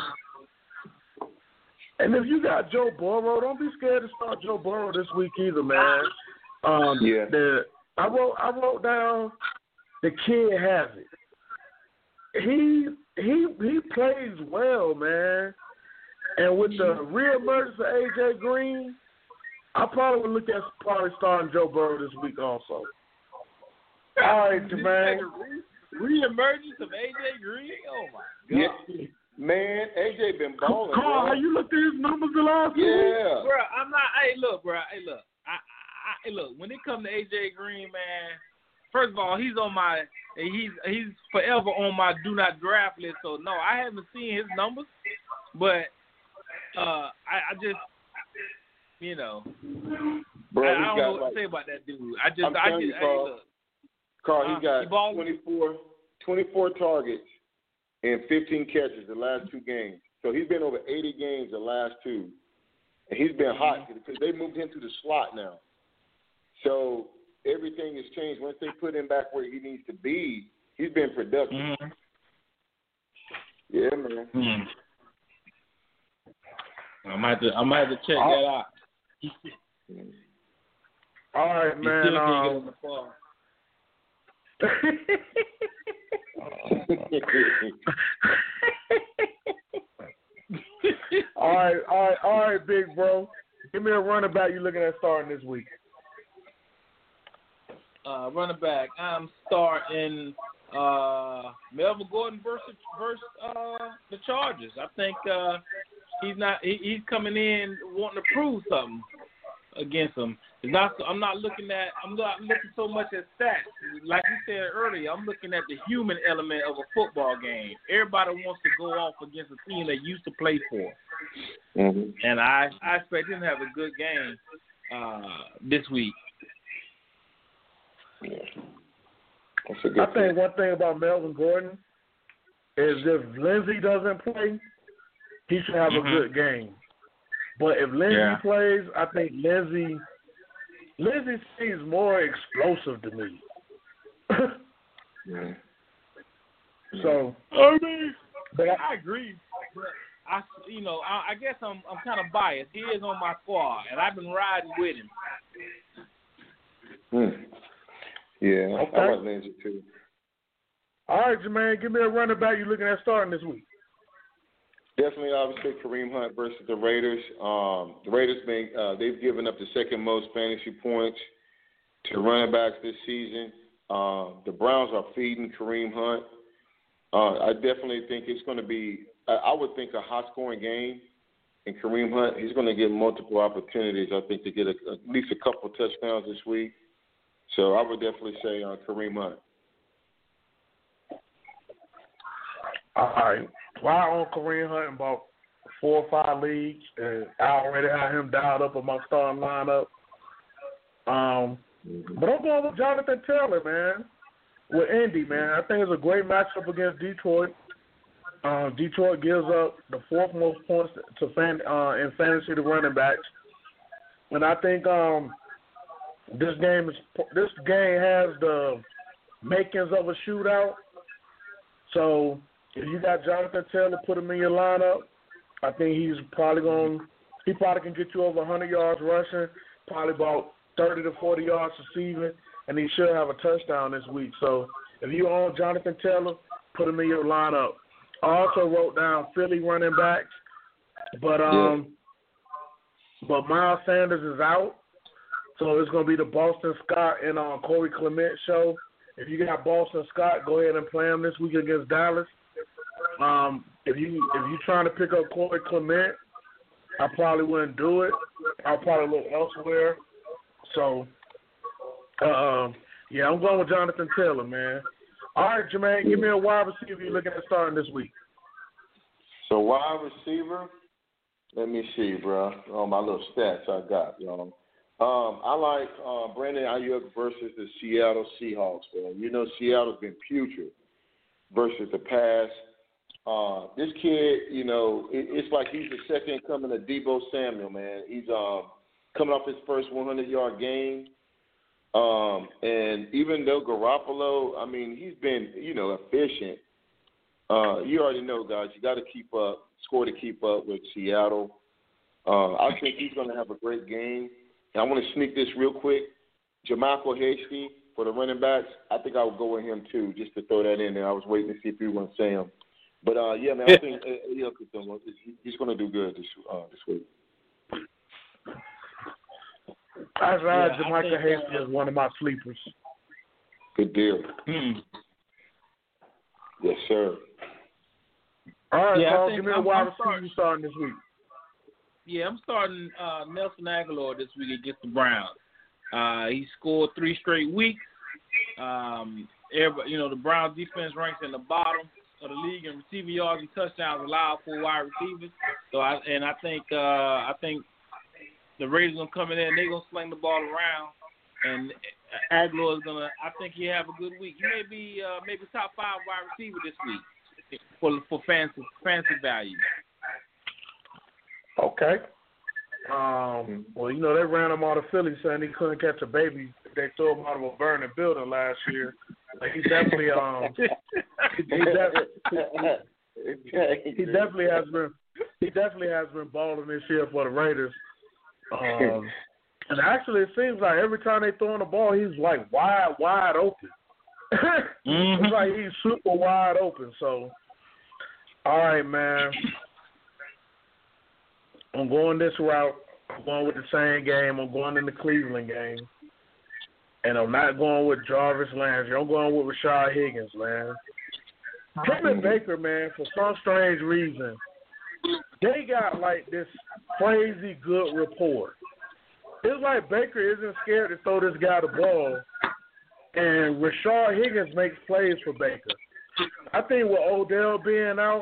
and if you got Joe Burrow, don't be scared to start Joe Burrow this week either, man. Um, yeah. The, I wrote I wrote down the kid has it. He he he plays well, man. And with the reemergence of A J Green, I probably would look at probably starting Joe Burrow this week also. All right, Jermaine. Reemergence of A J Green? Oh, my God. Yeah. Man, A J been balling, Carl, bro. how you looked at his numbers the last two Yeah. weeks? Bro, I'm not, hey, look, bro, hey, look. I, I, I, look, when it comes to A J Green, man, first of all, he's on my, he's he's forever on my do not draft list. So, no, I haven't seen his numbers, but Uh, I, I just, you know, Bro, I, I don't got know what like, to say about that dude. I just, I'm I telling just, you, hey, Carl, look. Carl, Uh, he got he balled. twenty-four, twenty-four targets and fifteen catches the last two games. So he's been over eighty games the last two. And he's been hot because they moved him to the slot now. So everything has changed. Once they put him back where he needs to be, he's been productive. Mm-hmm. Yeah, man. Mm-hmm. I might have to, I might have to check oh. that out. All right, He man. still can't get Um, on the phone. all right, all right, all right, big bro. Give me a running back you looking at starting this week. Uh, running back, I'm starting uh, Melvin Gordon versus versus uh, the Chargers. I think uh, he's not he, he's coming in wanting to prove something against them. It's not, I'm not looking at I'm not looking so much at stats. Like you said earlier, I'm looking at the human element of a football game. Everybody wants to go off against a team they used to play for, mm-hmm. and I I expect him to have a good game uh, this week. Yeah. That's a good I think one thing about Melvin Gordon is if Lindsey doesn't play, he should have mm-hmm. a good game. But if Lindsey Yeah. plays, I think Lindsey Lindsey seems more explosive to me. yeah. So I mean, but I, I agree. But I, you know, I, I guess I'm I'm kind of biased. He is on my squad, and I've been riding with him. Hmm. Yeah, Okay. I like Lindsey too. all right, Jermaine, give me a running back you're looking at starting this week. Definitely, obviously, Kareem Hunt versus the Raiders. Um, the Raiders, been, uh, they've given up the second most fantasy points to running backs this season. Uh, the Browns are feeding Kareem Hunt. Uh, I definitely think it's going to be, I, I would think, a high-scoring game. And Kareem Hunt, he's going to get multiple opportunities, I think, to get a, at least a couple touchdowns this week. So I would definitely say uh, Kareem Hunt. All right. Well, I own Kareem Hunt in about four or five leagues, and I already have him dialed up in my starting lineup. Um, but I'm going with Jonathan Taylor, man, with Indy, man. I think it's a great matchup against Detroit. Um, Detroit gives up the fourth most points to fan, uh, in fantasy to running backs, and I think um, this game is this game has the makings of a shootout. So if you got Jonathan Taylor, put him in your lineup. I think he's probably going. He probably can get you over one hundred yards rushing, probably about thirty to forty yards receiving, and he should have a touchdown this week. So if you own Jonathan Taylor, put him in your lineup. I also wrote down Philly running backs, but um, yeah. but Miles Sanders is out, so it's going to be the Boston Scott and uh, Corey Clement show. If you got Boston Scott, go ahead and play him this week against Dallas. Um, if you if you're trying to pick up Corey Clement, I probably wouldn't do it. I'll probably look elsewhere. So, uh, yeah, I'm going with Jonathan Taylor, man. All right, Jermaine, give me a wide receiver you're looking at starting this week. So wide receiver, let me see, bro. Oh, my little stats I got, y'all. Um, I like uh, Brandon Ayuk versus the Seattle Seahawks, man. You know Seattle's been putrid versus the pass. Uh, this kid, you know, it, it's like he's the second coming of Deebo Samuel, man. He's um, coming off his first hundred-yard game. Um, and even though Garoppolo, I mean, he's been, you know, efficient. Uh, you already know, guys, you got to keep up, score to keep up with Seattle. Uh, I think he's going to have a great game. And I want to sneak this real quick. JaMycal Hasty for the running backs, I think I would go with him too, just to throw that in there. I was waiting to see if you were going to say him. But, uh, yeah, man, I think uh, he's going to do good this uh, this week. I've had Yeah, JaMycal Hasty uh, as one of my sleepers. Good deal. Hmm. Yes, sir. All right, Yeah, I Paul, think give me a I'm- wide I'm receiver starting- starting this week. Yeah, I'm starting uh, Nelson Aguilar this week against the Browns. Uh, he scored three straight weeks. Um, everybody, you know, the Browns defense ranks in the bottom of the league in receiving yards and touchdowns allowed for wide receivers. So I and I think uh, I think the Raiders gonna come in there and they're gonna sling the ball around. And Aguilar is gonna. I think he have a good week. He may be uh, maybe top five wide receiver this week for for fancy fancy value. Okay. Um, well, you know, they ran him out of Philly saying he couldn't catch a baby. They threw him out of a burning building last year. Like, he definitely, um, he, he, definitely, he definitely has been, he definitely has been balling this year for the Raiders. Um, and actually, it seems like every time they throw him the ball, he's like wide, wide open. Mm-hmm. It's like he's super wide open. So, all right, man. I'm going this route. I'm going with the same game. I'm going in the Cleveland game. And I'm not going with Jarvis Landry. I'm going with Rashad Higgins, man. Him and Baker, man, for some strange reason, they got, like, this crazy good rapport. It's like Baker isn't scared to throw this guy the ball, and Rashad Higgins makes plays for Baker. I think with Odell being out,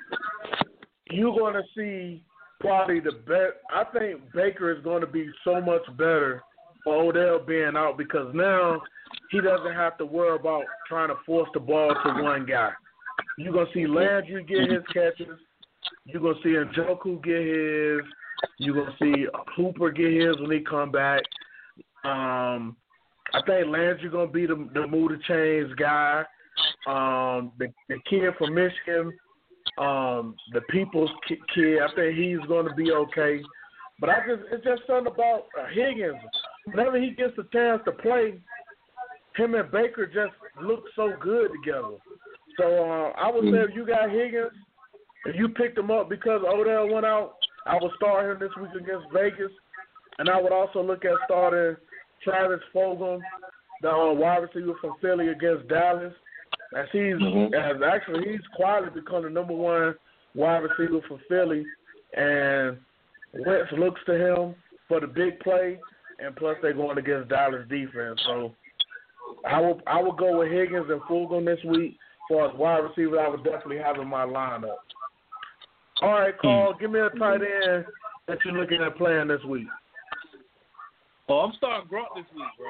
you're going to see probably the best. I think Baker is going to be so much better for Odell being out because now he doesn't have to worry about trying to force the ball to one guy. You're going to see Landry get his catches. You're going to see Njoku get his. You're going to see Hooper get his when he come back. Um, I think Landry's going to be the, the move to change guy. Um, the, the kid from Michigan, Um, the People's kid, I think he's going to be okay. But I just, it's just something about uh, Higgins. Whenever he gets a chance to play, him and Baker just look so good together. So uh, I would say if you got Higgins, if you picked him up because Odell went out, I would start him this week against Vegas. And I would also look at starting Travis Fulgham, the uh, wide receiver from Philly against Dallas. As he's mm-hmm. as actually he's quietly become the number one wide receiver for Philly, and Wentz looks to him for the big play, and plus they're going against Dallas defense. So I will I will go with Higgins and Fulgham this week. For as wide receiver, I would definitely have in my lineup. All right, Carl, give me a tight end that you're looking at playing this week. Oh, I'm starting Gronk this week, bro.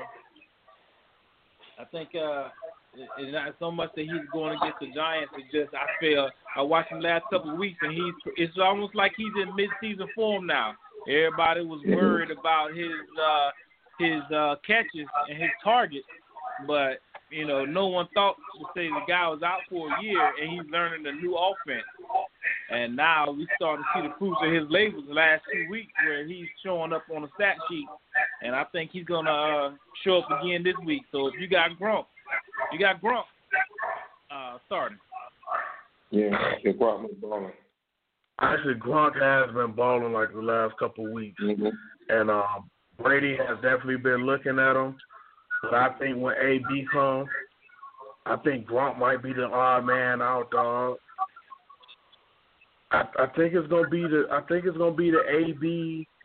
I think uh, it's not so much that he's going against the Giants. It's just I feel I watched him last couple of weeks, and he's it's almost like he's in mid-season form now. Everybody was worried about his uh, his uh, catches and his targets, but you know no one thought to say the guy was out for a year and he's learning a new offense. And now we starting to see the fruits of his labors the last two weeks where he's showing up on the stat sheet. And I think he's going to uh, show up again this week. So if you got Gronk, you got Gronk uh, starting. Yeah, yeah, Gronk was balling. Actually, Gronk has been balling like the last couple of weeks. Mm-hmm. And um, Brady has definitely been looking at him. But I think when A B comes, I think Gronk might be the odd man out, dog. I, I think it's gonna be the I think it's gonna be the A B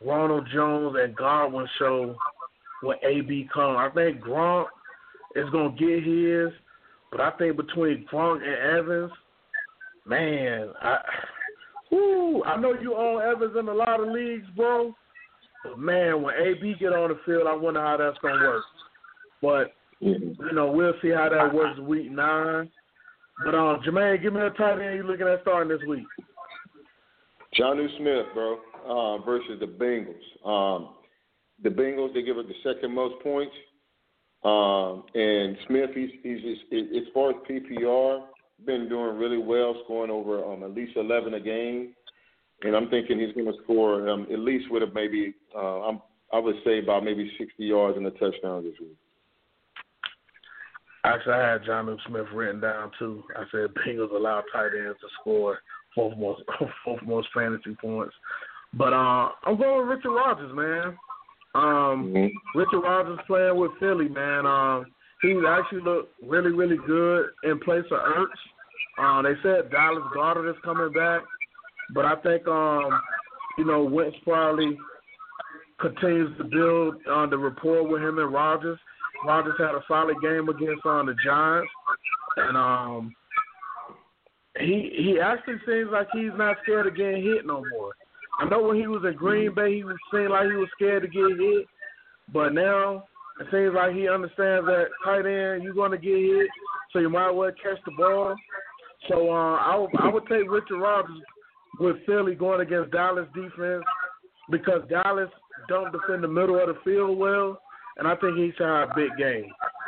Ronald Jones and Godwin show when A B comes. I think Gronk is going to get his, but I think between Gronk and Evans, man, I, whoo, I know you own Evans in a lot of leagues, bro, but, man, when A B get on the field, I wonder how that's going to work. But, you know, we'll see how that works week nine. But, um, Jermaine, give me a tight end you looking at starting this week. Jonnu Smith, bro, uh, versus the Bengals. Um, the Bengals, they give it the second most points. Um, and Smith, he's, he's just, as far as P P R, been doing really well, scoring over um, at least eleven a game. And I'm thinking he's going to score um, at least with a maybe, uh, I'm, I would say about maybe sixty yards and a touchdown this week. Actually, I had Jonnu Smith written down, too. I said Bengals allow tight ends to score fourth most, fourth most fantasy points. But uh, I'm going with Richard Rodgers, man. Um, mm-hmm. Richard Rodgers playing with Philly, man. Um, he actually looked really, really good in place of Ertz. Uh, they said Dallas Goedert is coming back. But I think, um, you know, Wentz probably continues to build uh, the rapport with him and Rodgers. Rodgers had a solid game against uh, the Giants. And um, he he actually seems like he's not scared of getting hit no more. I know when he was in Green Bay, he was seemed like he was scared to get hit. But now it seems like he understands that tight end, you're going to get hit, so you might as well catch the ball. So uh, I, would, I would take Richard Rodgers with Philly going against Dallas defense because Dallas don't defend the middle of the field well, and I think he should have a big game.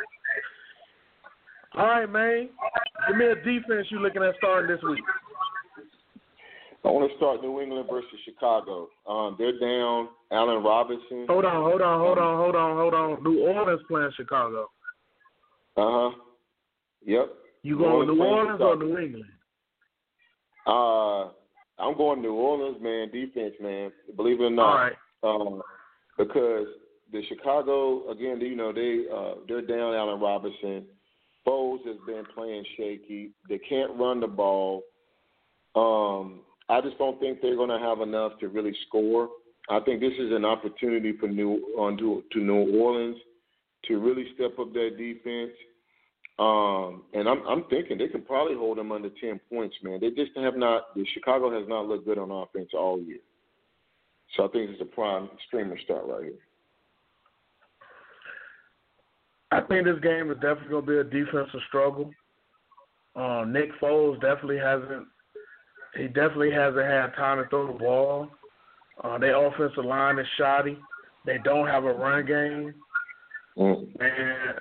All right, man. Give me a defense you're looking at starting this week. I want to start New England versus Chicago. Um, they're down Allen Robinson. Hold on, hold on, hold on, hold on, hold on. New Orleans playing Chicago. Uh-huh. Yep. You going New Orleans or New England? Uh, I'm going New Orleans, man. Defense, man. Believe it or not. All right. Um, because the Chicago, again, you know, they uh, they're down Allen Robinson. Foles has been playing shaky. They can't run the ball. Um, I just don't think they're going to have enough to really score. I think this is an opportunity for New on to, to New Orleans to really step up their defense. Um, and I'm, I'm thinking they can probably hold them under ten points, man. They just have not. The Chicago has not looked good on offense all year. So I think it's a prime streamer start right here. I think this game is definitely going to be a defensive struggle. Uh, Nick Foles definitely hasn't. He definitely hasn't had time to throw the ball. Uh, their offensive line is shoddy. They don't have a run game. Mm. And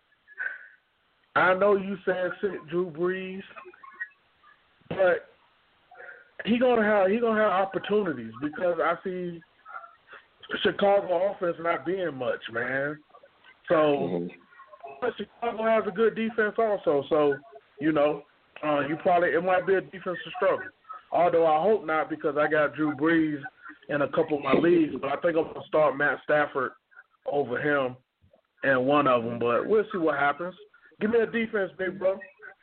I know you said sit Drew Brees, but he gonna have he gonna have opportunities because I see Chicago offense not being much, man. So mm-hmm. Chicago has a good defense also. So you know, uh, you probably it might be a defensive struggle. Although I hope not because I got Drew Brees in a couple of my leagues, but I think I'm gonna start Matt Stafford over him in one of them. But we'll see what happens. Give me a defense, big bro.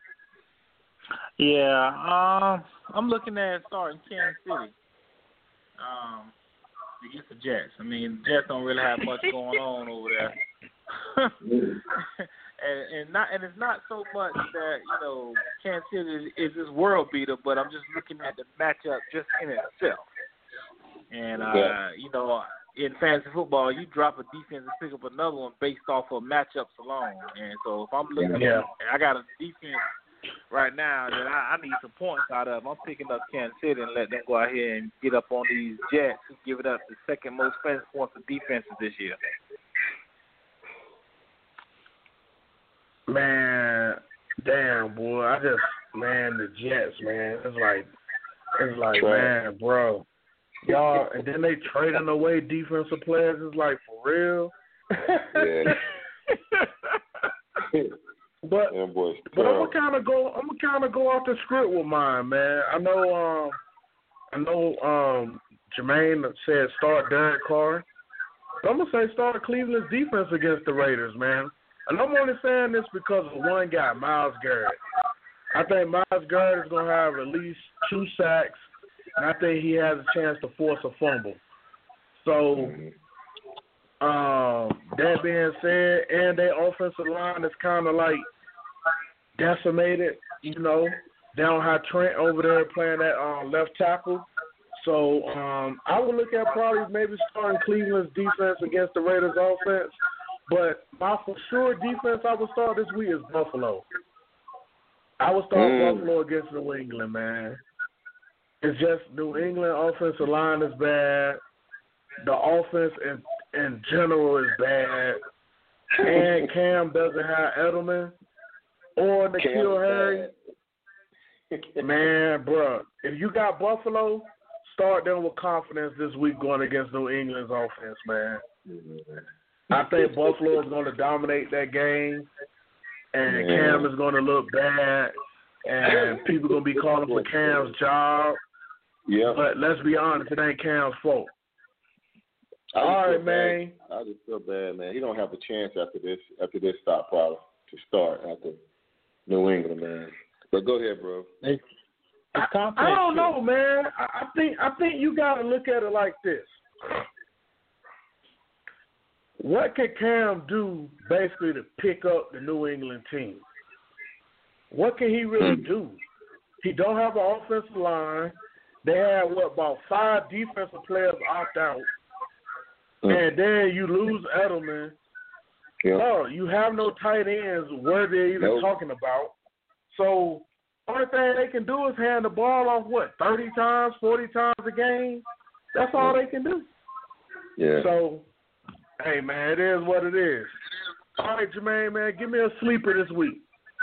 Yeah, um, I'm looking at starting Kansas City um, against the Jets. I mean, the Jets don't really have much going on over there. and, and not and it's not so much that, you know, Kansas City is, is this world beater, but I'm just looking at the matchup just in itself. And, uh, yeah. you know, in fantasy football, you drop a defense and pick up another one based off of matchups alone. And so if I'm looking yeah. at, I got a defense right now that I, I need some points out of. I'm picking up Kansas City and let them go out here and get up on these Jets who give it up the second most fantasy points for defenses this year. Man, damn, boy. I just, man, the Jets, man. It's like, it's like, Trash. man, bro. Y'all, and then they trading away defensive players. It's like, for real? Yeah. but yeah, boy, but I'm gonna kind of go. I'm gonna kind of go off the script with mine, man. I know. Um, I know. Um, Jermaine said start Derek Carr. But I'm gonna say start Cleveland's defense against the Raiders, man. And I'm only saying this because of one guy, Myles Garrett. I think Myles Garrett is gonna have at least two sacks. And I think he has a chance to force a fumble. So, um, that being said, and their offensive line is kind of like decimated. You know, they don't have Trent over there playing that um, left tackle. So um, I would look at probably maybe starting Cleveland's defense against the Raiders' offense. But my for sure defense I would start this week is Buffalo. I would start mm. Buffalo against New England, man. It's just New England offensive line is bad. The offense in, in general is bad. And Cam doesn't have Edelman or N'Keal Harry. Man, bro, if you got Buffalo, start them with confidence this week going against New England's offense, man. I think Buffalo is going to dominate that game, and yeah. Cam is going to look bad, and people are going to be calling for Cam's job. Yeah. But let's be honest, it ain't Cam's fault. All right, man. Bad. I just feel bad, man. He don't have a chance after this after this stop probably to start after New England, man. But go ahead, bro. Hey. I, I don't know, man. I, I think I think you got to look at it like this. What can Cam do basically to pick up the New England team? What can he really do? He don't have an offensive line. They have, what, about five defensive players opt out. And then you lose Edelman. Yeah. No, you have no tight ends worthy of even nope. talking about. So only thing they can do is hand the ball off, what, thirty times, forty times a game? That's all they can do. Yeah. So, hey, man, it is what it is. All right, Jermaine, man, give me a sleeper this week.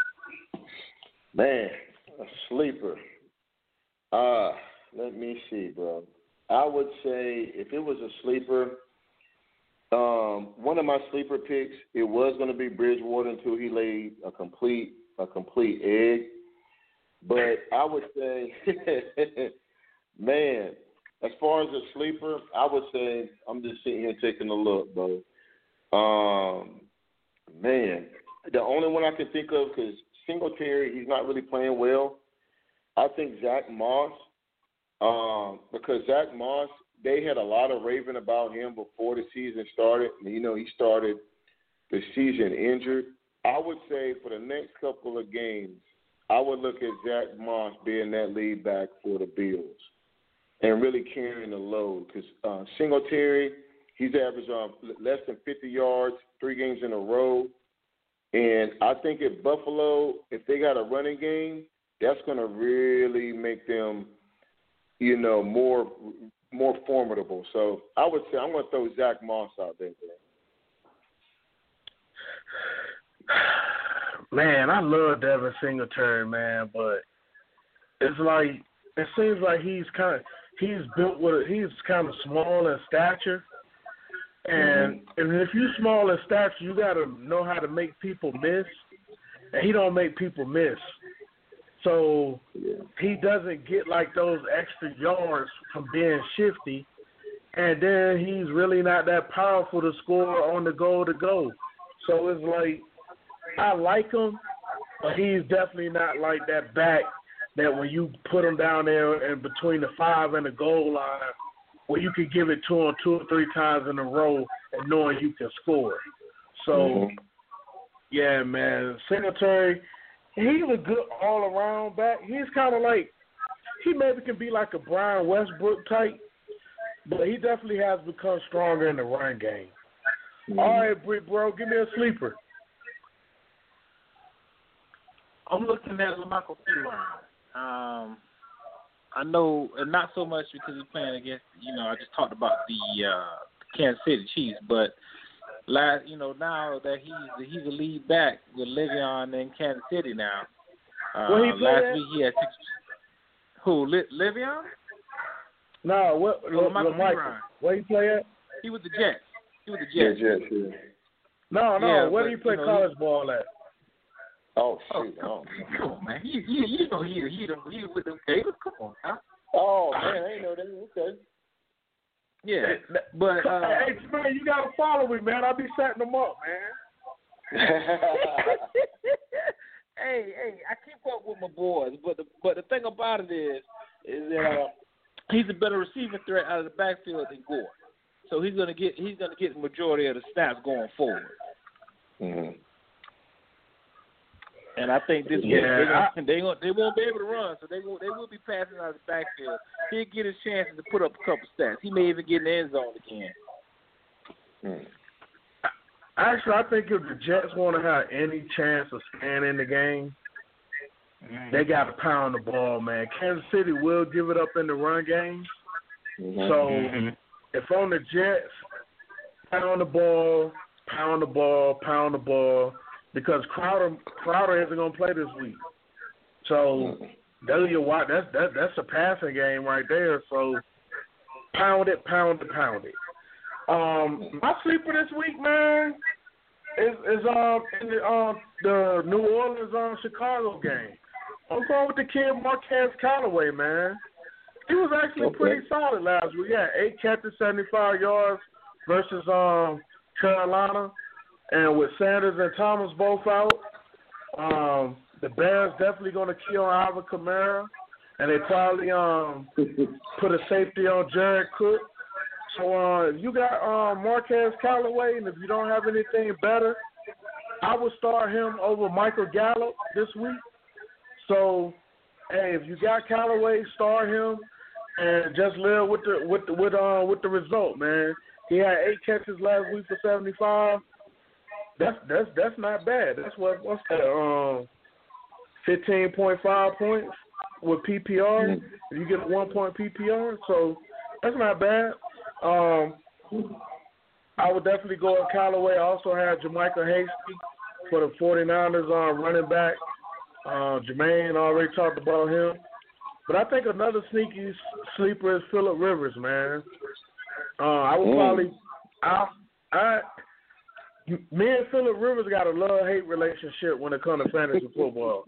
Man, a sleeper. Uh, let me see, bro. I would say if it was a sleeper, um, one of my sleeper picks, it was going to be Bridgewater until he laid a complete a complete egg. But I would say, man, as far as a sleeper, I would say I'm just sitting here taking a look, bro. Um, man, the only one I can think of, because Singletary, he's not really playing well. I think Zach Moss, um, because Zach Moss, they had a lot of raving about him before the season started. And, you know, he started the season injured. I would say for the next couple of games, I would look at Zach Moss being that lead back for the Bills and really carrying the load, because uh, Singletary, he's averaged um, less than fifty yards three games in a row. And I think if Buffalo, if they got a running game, that's going to really make them, you know, more more formidable. So I would say I'm going to throw Zach Moss out there. Man, I love Devin Singletary, man, but it's like it seems like he's kind of he's built with a, he's kind of small in stature, and mm-hmm. and if you're small in stature, you got to know how to make people miss, and he don't make people miss, so yeah. he doesn't get like those extra yards from being shifty, and then he's really not that powerful to score on the goal to go, so it's like. I like him, but he's definitely not like that back that when you put him down there and between the five and the goal line, where you can give it to him two or three times in a row and knowing you can score. So, mm-hmm. yeah, man, Singletary, he's a good all-around back. He's kind of like, he maybe can be like a Brian Westbrook type, but he definitely has become stronger in the run game. Mm-hmm. All right, Brick, bro, give me a sleeper. I'm looking at LaMarco Feline. Um, I know, and not so much because he's playing against, you know, I just talked about the uh, Kansas City Chiefs, but last, you know, now that he's he's a lead back with Le'Veon in Kansas City now. Uh, Where he last at? week he had six. Who, Le- Le'Veon? No, what? LaMarco Feline. Where he play at? He was the Jets. He was the Jets. Yeah, Jets. Yeah. No, no. Yeah, where but, do you play you know, college he, ball at? Oh, shoot. Oh, come on, man. You, you, you know he he he with them Gators. Come on, now. Oh, man, I ain't know that. Okay. Yeah, but uh, hey, man, you gotta follow me, man. I'll be setting them up, man. hey, hey, I keep up with my boys, but the but the thing about it is, is that uh, he's a better receiving threat out of the backfield than Gore. so he's gonna get he's gonna get the majority of the snaps going forward. Mm-hmm. And I think this Yeah, week they I, gonna, they, gonna, they won't be able to run, so they will they will be passing out of the backfield. He'll get his chances to put up a couple stats. He may even get in the end zone again. Mm. Actually, I think if the Jets want to have any chance of staying in the game, Mm-hmm. they got to pound the ball, man. Kansas City will give it up in the run game. Mm-hmm. So Mm-hmm. if on the Jets, pound the ball, pound the ball, pound the ball, because Crowder Crowder isn't gonna play this week. So that's your watch. That's that that's a passing game right there. So pound it, pound it, pound it. Um, my sleeper this week, man, is is um in the um the New Orleans um Chicago game. I'm going with the kid Marquez Callaway, man. He was actually Okay. pretty solid last week. Yeah, eight catches, seventy-five yards versus um Carolina, and with Sanders and Thomas both out, um the Bears definitely going to kill Alvin Kamara, and they probably um put a safety on Jared Cook. So uh, if you got um, Marquez Callaway, and if you don't have anything better, I would start him over Michael Gallup this week. So, hey, if you got Callaway, start him, and just live with the with the with uh with the result, man. He had eight catches last week for seventy-five. That's that's that's not bad. That's what what's that? Um, fifteen point five points with P P R. If you get a one point P P R, so that's not bad. Um, I would definitely go with Callaway. I also had Jermichael Hasty for the 49ers on running back. Uh, Jermaine already talked about him. But I think another sneaky sleeper is Phillip Rivers, man. Uh, I would probably I, I me and Phillip Rivers got a love-hate relationship when it comes to fantasy football.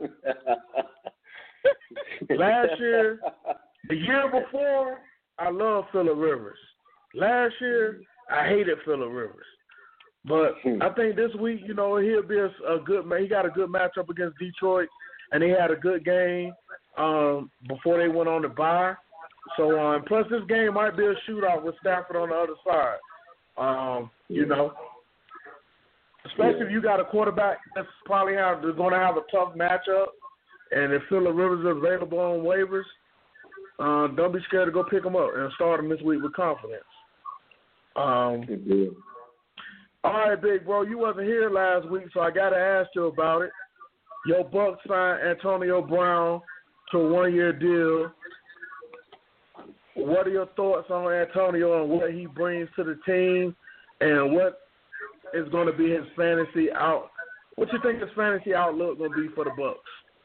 Last year, the year before, I love Phillip Rivers. Last year, I hated Phillip Rivers. But I think this week, you know, he'll be a, a good – he got a good matchup against Detroit, and he had a good game um, before they went on the bye. So, um, plus this game might be a shootout with Stafford on the other side, um, you know. Especially if you got a quarterback that's probably have, they're going to have a tough matchup, and if Phillip Rivers is available on waivers, uh, don't be scared to go pick him up and start him this week with confidence. Um, all right, big bro, you wasn't here last week, so I got to ask you about it. Your Bucks signed Antonio Brown to a one-year deal. What are your thoughts on Antonio and what he brings to the team, and what is going to be his fantasy out? What you think his fantasy outlook going to be for the Bucks?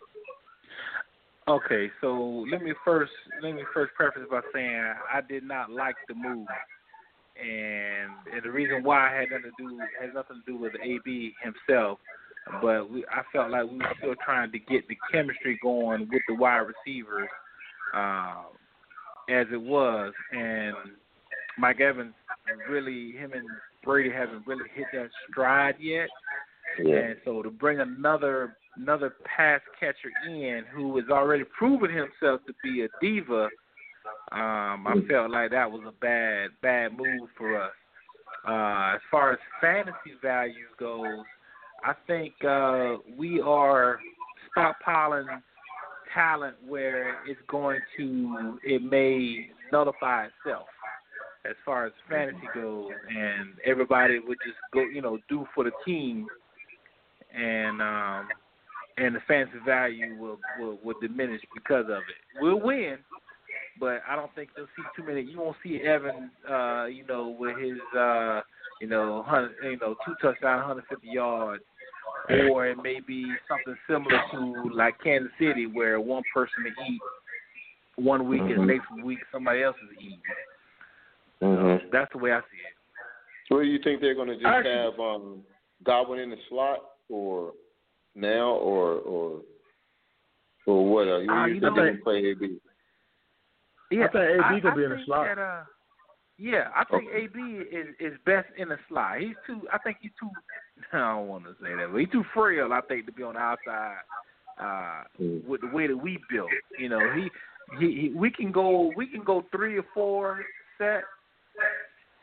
Okay, so let me first let me first preface by saying I did not like the move, and, and the reason why had nothing to do has nothing to do with A B himself, but we, I felt like we were still trying to get the chemistry going with the wide receivers uh, as it was, and Mike Evans really him and Brady haven't really hit that stride yet, yeah. And so to bring another. another pass catcher in who has already proven himself to be a diva, um, I felt like that was a bad, bad move for us. Uh, as far as fantasy value goes, I think uh, we are stockpiling talent where it's going to, it may nullify itself as far as fantasy goes, and everybody would just go, you know, do for the team, and um, and the fantasy value will, will, will diminish because of it. We'll win, but I don't think you'll see too many. You won't see Evan, uh, you know, with his, uh, you know, hundred, you know, two touchdowns, one hundred fifty yards, or it may be something similar to like Kansas City, where one person to eat one week mm-hmm. and next week somebody else is eating. Mm-hmm. So that's the way I see it. So, do you think they're going to just Actually, have um, Godwin in the slot, or now, or or or what? Are you, uh, you, you think know, they can play A B? Yeah, I think A B I, can I be in the slot. That, uh, yeah, I think Okay. A B is, is best in the slot. He's too. I think he's too. I don't want to say that, but he's too frail. I think to be on the outside uh, mm. with the way that we built. You know, he, he he we can go we can go three or four set,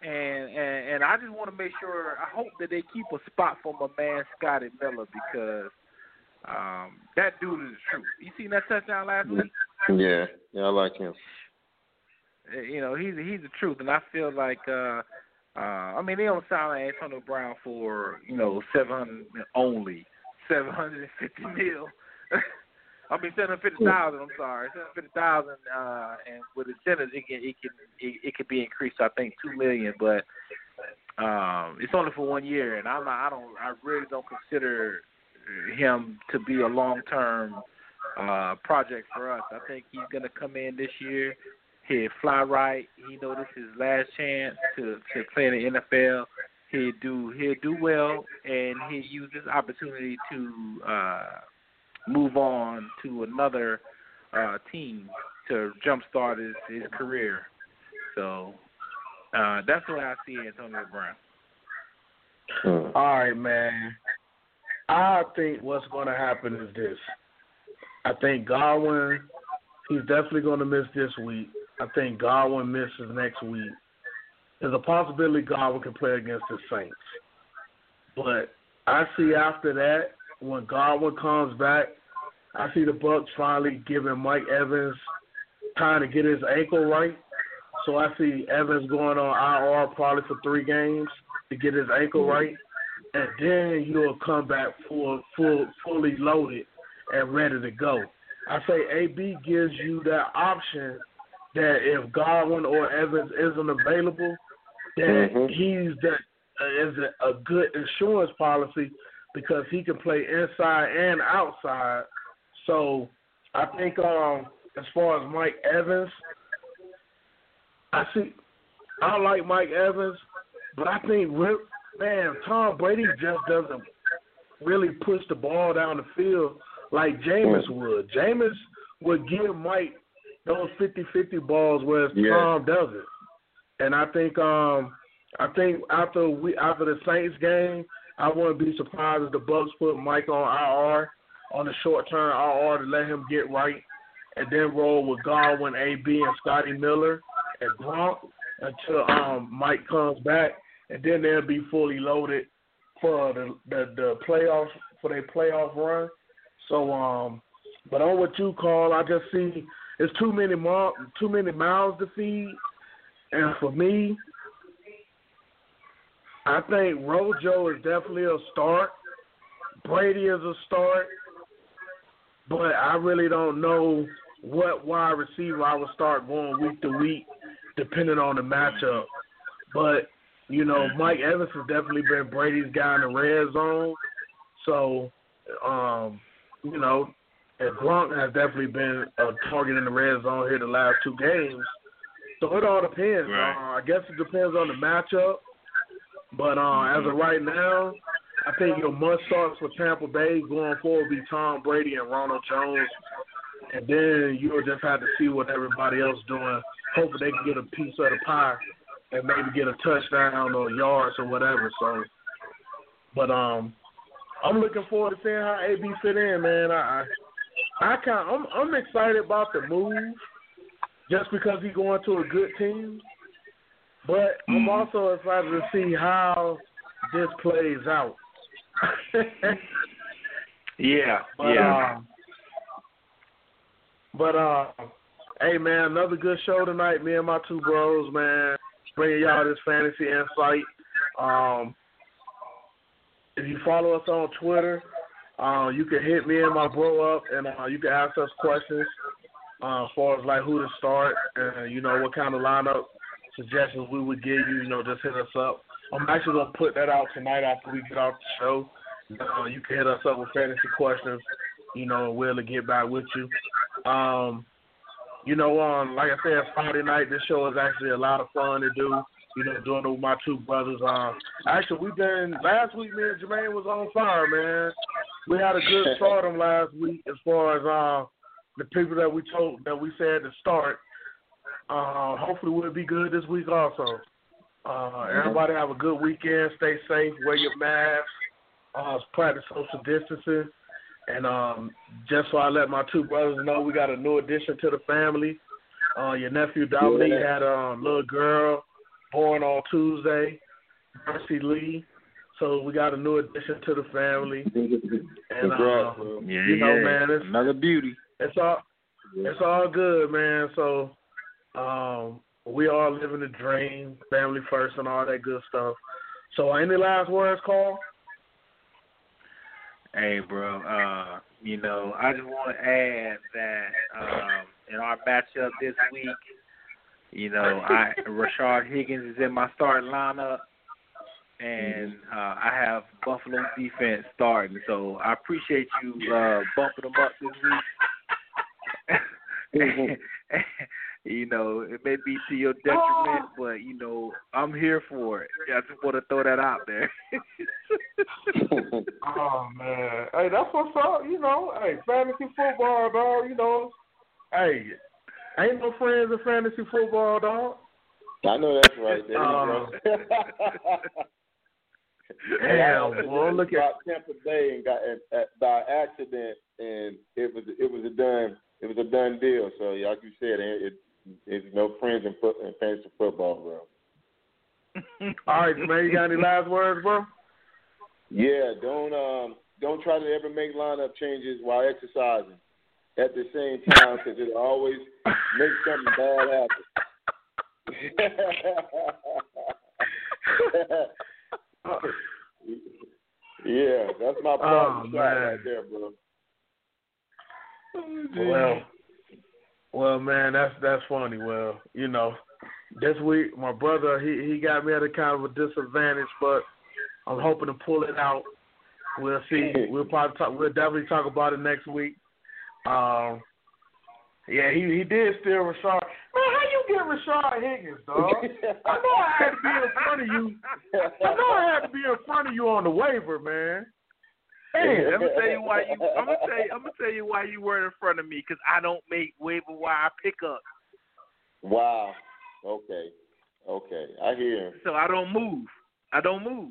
And, and and I just want to make sure. I hope that they keep a spot for my man Scotty Miller because um, that dude is the truth. You seen that touchdown last week? Yeah, yeah, I like him. You know, he's he's the truth, and I feel like. Uh, uh, I mean, they don't sign like Antonio Brown for you know seven hundred only seven hundred and fifty mil. I mean, seven hundred fifty thousand. I'm sorry, seven hundred fifty thousand. Uh, and with incentives, it can it can it, it can be increased. To, I think two million, but um, it's only for one year, and I'm not, I don't. I really don't consider him to be a long term uh, project for us. I think he's going to come in this year. He'll fly right. He know this is his last chance to to play in the N F L. He'll do he'll do well, and he'll use this opportunity to. Uh, move on to another uh, team to jumpstart his, his career. So uh, that's the way I see Antonio Brown. All right, man. I think what's going to happen is this. I think Godwin, he's definitely going to miss this week. I think Godwin misses next week. There's a possibility Godwin can play against the Saints. But I see after that, when Godwin comes back, I see the Bucs finally giving Mike Evans time to get his ankle right. So I see Evans going on I R probably for three games to get his ankle right, and then he'll come back full, full, fully loaded and ready to go. I say A B gives you that option that if Godwin or Evans isn't available, that mm-hmm. he's that uh, is a, a good insurance policy because he can play inside and outside. So I think um, as far as Mike Evans, I see I like Mike Evans, but I think man Tom Brady just doesn't really push the ball down the field like Jameis would. Jameis would give Mike those fifty-fifty balls, whereas yeah. Tom doesn't. And I think um, I think after we after the Saints game, I wouldn't be surprised if the Bucs put Mike on I R on the short-term I R to let him get right, and then roll with Godwin, A B, and Scotty Miller and Gronk until um, Mike comes back, and then they'll be fully loaded for the the, the playoffs for their playoff run. So, um, but on what you call, I just see it's too many mo- too many mouths to feed, and for me, I think Rojo is definitely a start. Brady is a start. But I really don't know what wide receiver I would start going week to week, depending on the matchup. But, you know, Mike Evans has definitely been Brady's guy in the red zone. So, um, you know, and Gronk has definitely been a target in the red zone here the last two games. So it all depends. Right. Uh, I guess it depends on the matchup. But uh, as of right now, I think your must-starts for Tampa Bay going forward will be Tom Brady and Ronald Jones. And then you'll just have to see what everybody else doing. Hopefully they can get a piece of the pie and maybe get a touchdown or yards or whatever. So, but um, I'm looking forward to seeing how A B fit in, man. I I kind I'm I'm excited about the move just because he's going to a good team. But I'm also excited to see how this plays out. yeah, but, yeah. Uh, but, uh, hey, man, another good show tonight. Me and my two bros, man, bringing y'all this fantasy insight. Um, if you follow us on Twitter, uh, you can hit me and my bro up, and uh, you can ask us questions uh, as far as, like, who to start and, you know, what kind of lineup suggestions we would give you. You know, just hit us up. I'm actually going to put that out tonight after we get off the show. Uh, you can hit us up with fantasy questions, you know, and we'll get back with you. Um, you know, um, like I said, Friday night, this show is actually a lot of fun to do, you know, doing it with my two brothers. Um, actually, we've been, last week, me and Jermaine was on fire, man. We had a good stardom last week as far as uh, the people that we told, that we said to start. Uh, hopefully we'll be good this week also. Uh, everybody have a good weekend. Stay safe. Wear your mask. Uh, practice social distancing. And um, just so I let my two brothers know, we got a new addition to the family. Uh, your nephew Dominique yeah. had a um, little girl. born on Tuesday, Mercy Lee. So we got a new addition to the family. And Congrats, um, bro. Yeah, you know, yeah. man, it's Another beauty. it's all it's all good, man. So um, we all living the dream, family first, and all that good stuff. So any last words, Carl? Hey, bro. Uh, you know, I just want to add that um, in our matchup this week, you know, I Rashard Higgins is in my starting lineup, and uh, I have Buffalo defense starting. So I appreciate you uh, bumping them up this week. You know, it may be to your detriment, but, you know, I'm here for it. I just want to throw that out there. Oh, man. Hey, that's what's up, you know. Hey, fantasy football, dog, you know. Hey, ain't no friends in fantasy football, dog. I know that's right. There Um, you go. Damn, boy, look at Got Tampa Bay and got uh, uh, by accident, and it was it was a done it was a done deal. So, like you said, it, it it's no friends in, foot, in fantasy football, bro. All right, man, you got any last words, bro? Yeah, don't um don't try to ever make lineup changes while exercising at the same time, because it'll always make something bad happen. Yeah, that's my problem Oh, shot man. right there, bro. Well, well, man, that's that's funny. Well, you know, this week my brother he he got me at a kind of a disadvantage, but I'm hoping to pull it out. We'll see. We'll probably talk. We'll definitely talk about it next week. Um, yeah, he he did steal Rashard. Man, how you get Rashard Higgins, dog? I know I had to be in front of you. I know I had to be in front of you on the waiver, man. Hey, let me tell you why you. I'm gonna tell you. I'm gonna tell you why you weren't in front of me, because I don't make waiver wire pickups. Wow. Okay. Okay. I hear him. So I don't move. I don't move.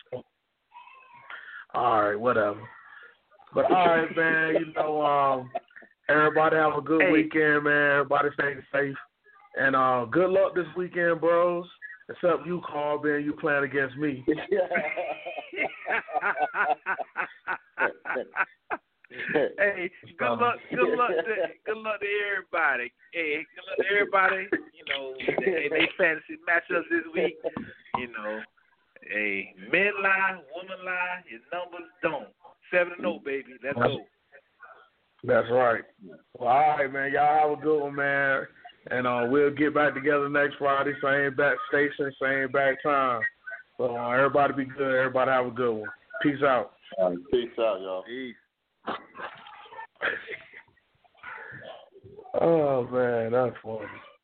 All right, whatever. But all right, man. You know, um, everybody have a good Hey. weekend, man. Everybody stay safe, and uh, good luck this weekend, bros. Except you, Carl, being you playing against me. Hey, good luck, good luck, to, good luck to everybody. Hey, good luck to everybody. You know, they, they fantasy matchups this week. You know, hey, men lie, women lie, your numbers don't. Seven and zero, baby. Let's go. That's right. Well, all right, man. Y'all have a good one, man. And uh, we'll get back together next Friday. Same back station, same back time. So uh, everybody be good. Everybody have a good one. Peace out. Peace out, y'all. Peace. Oh, man, that's funny.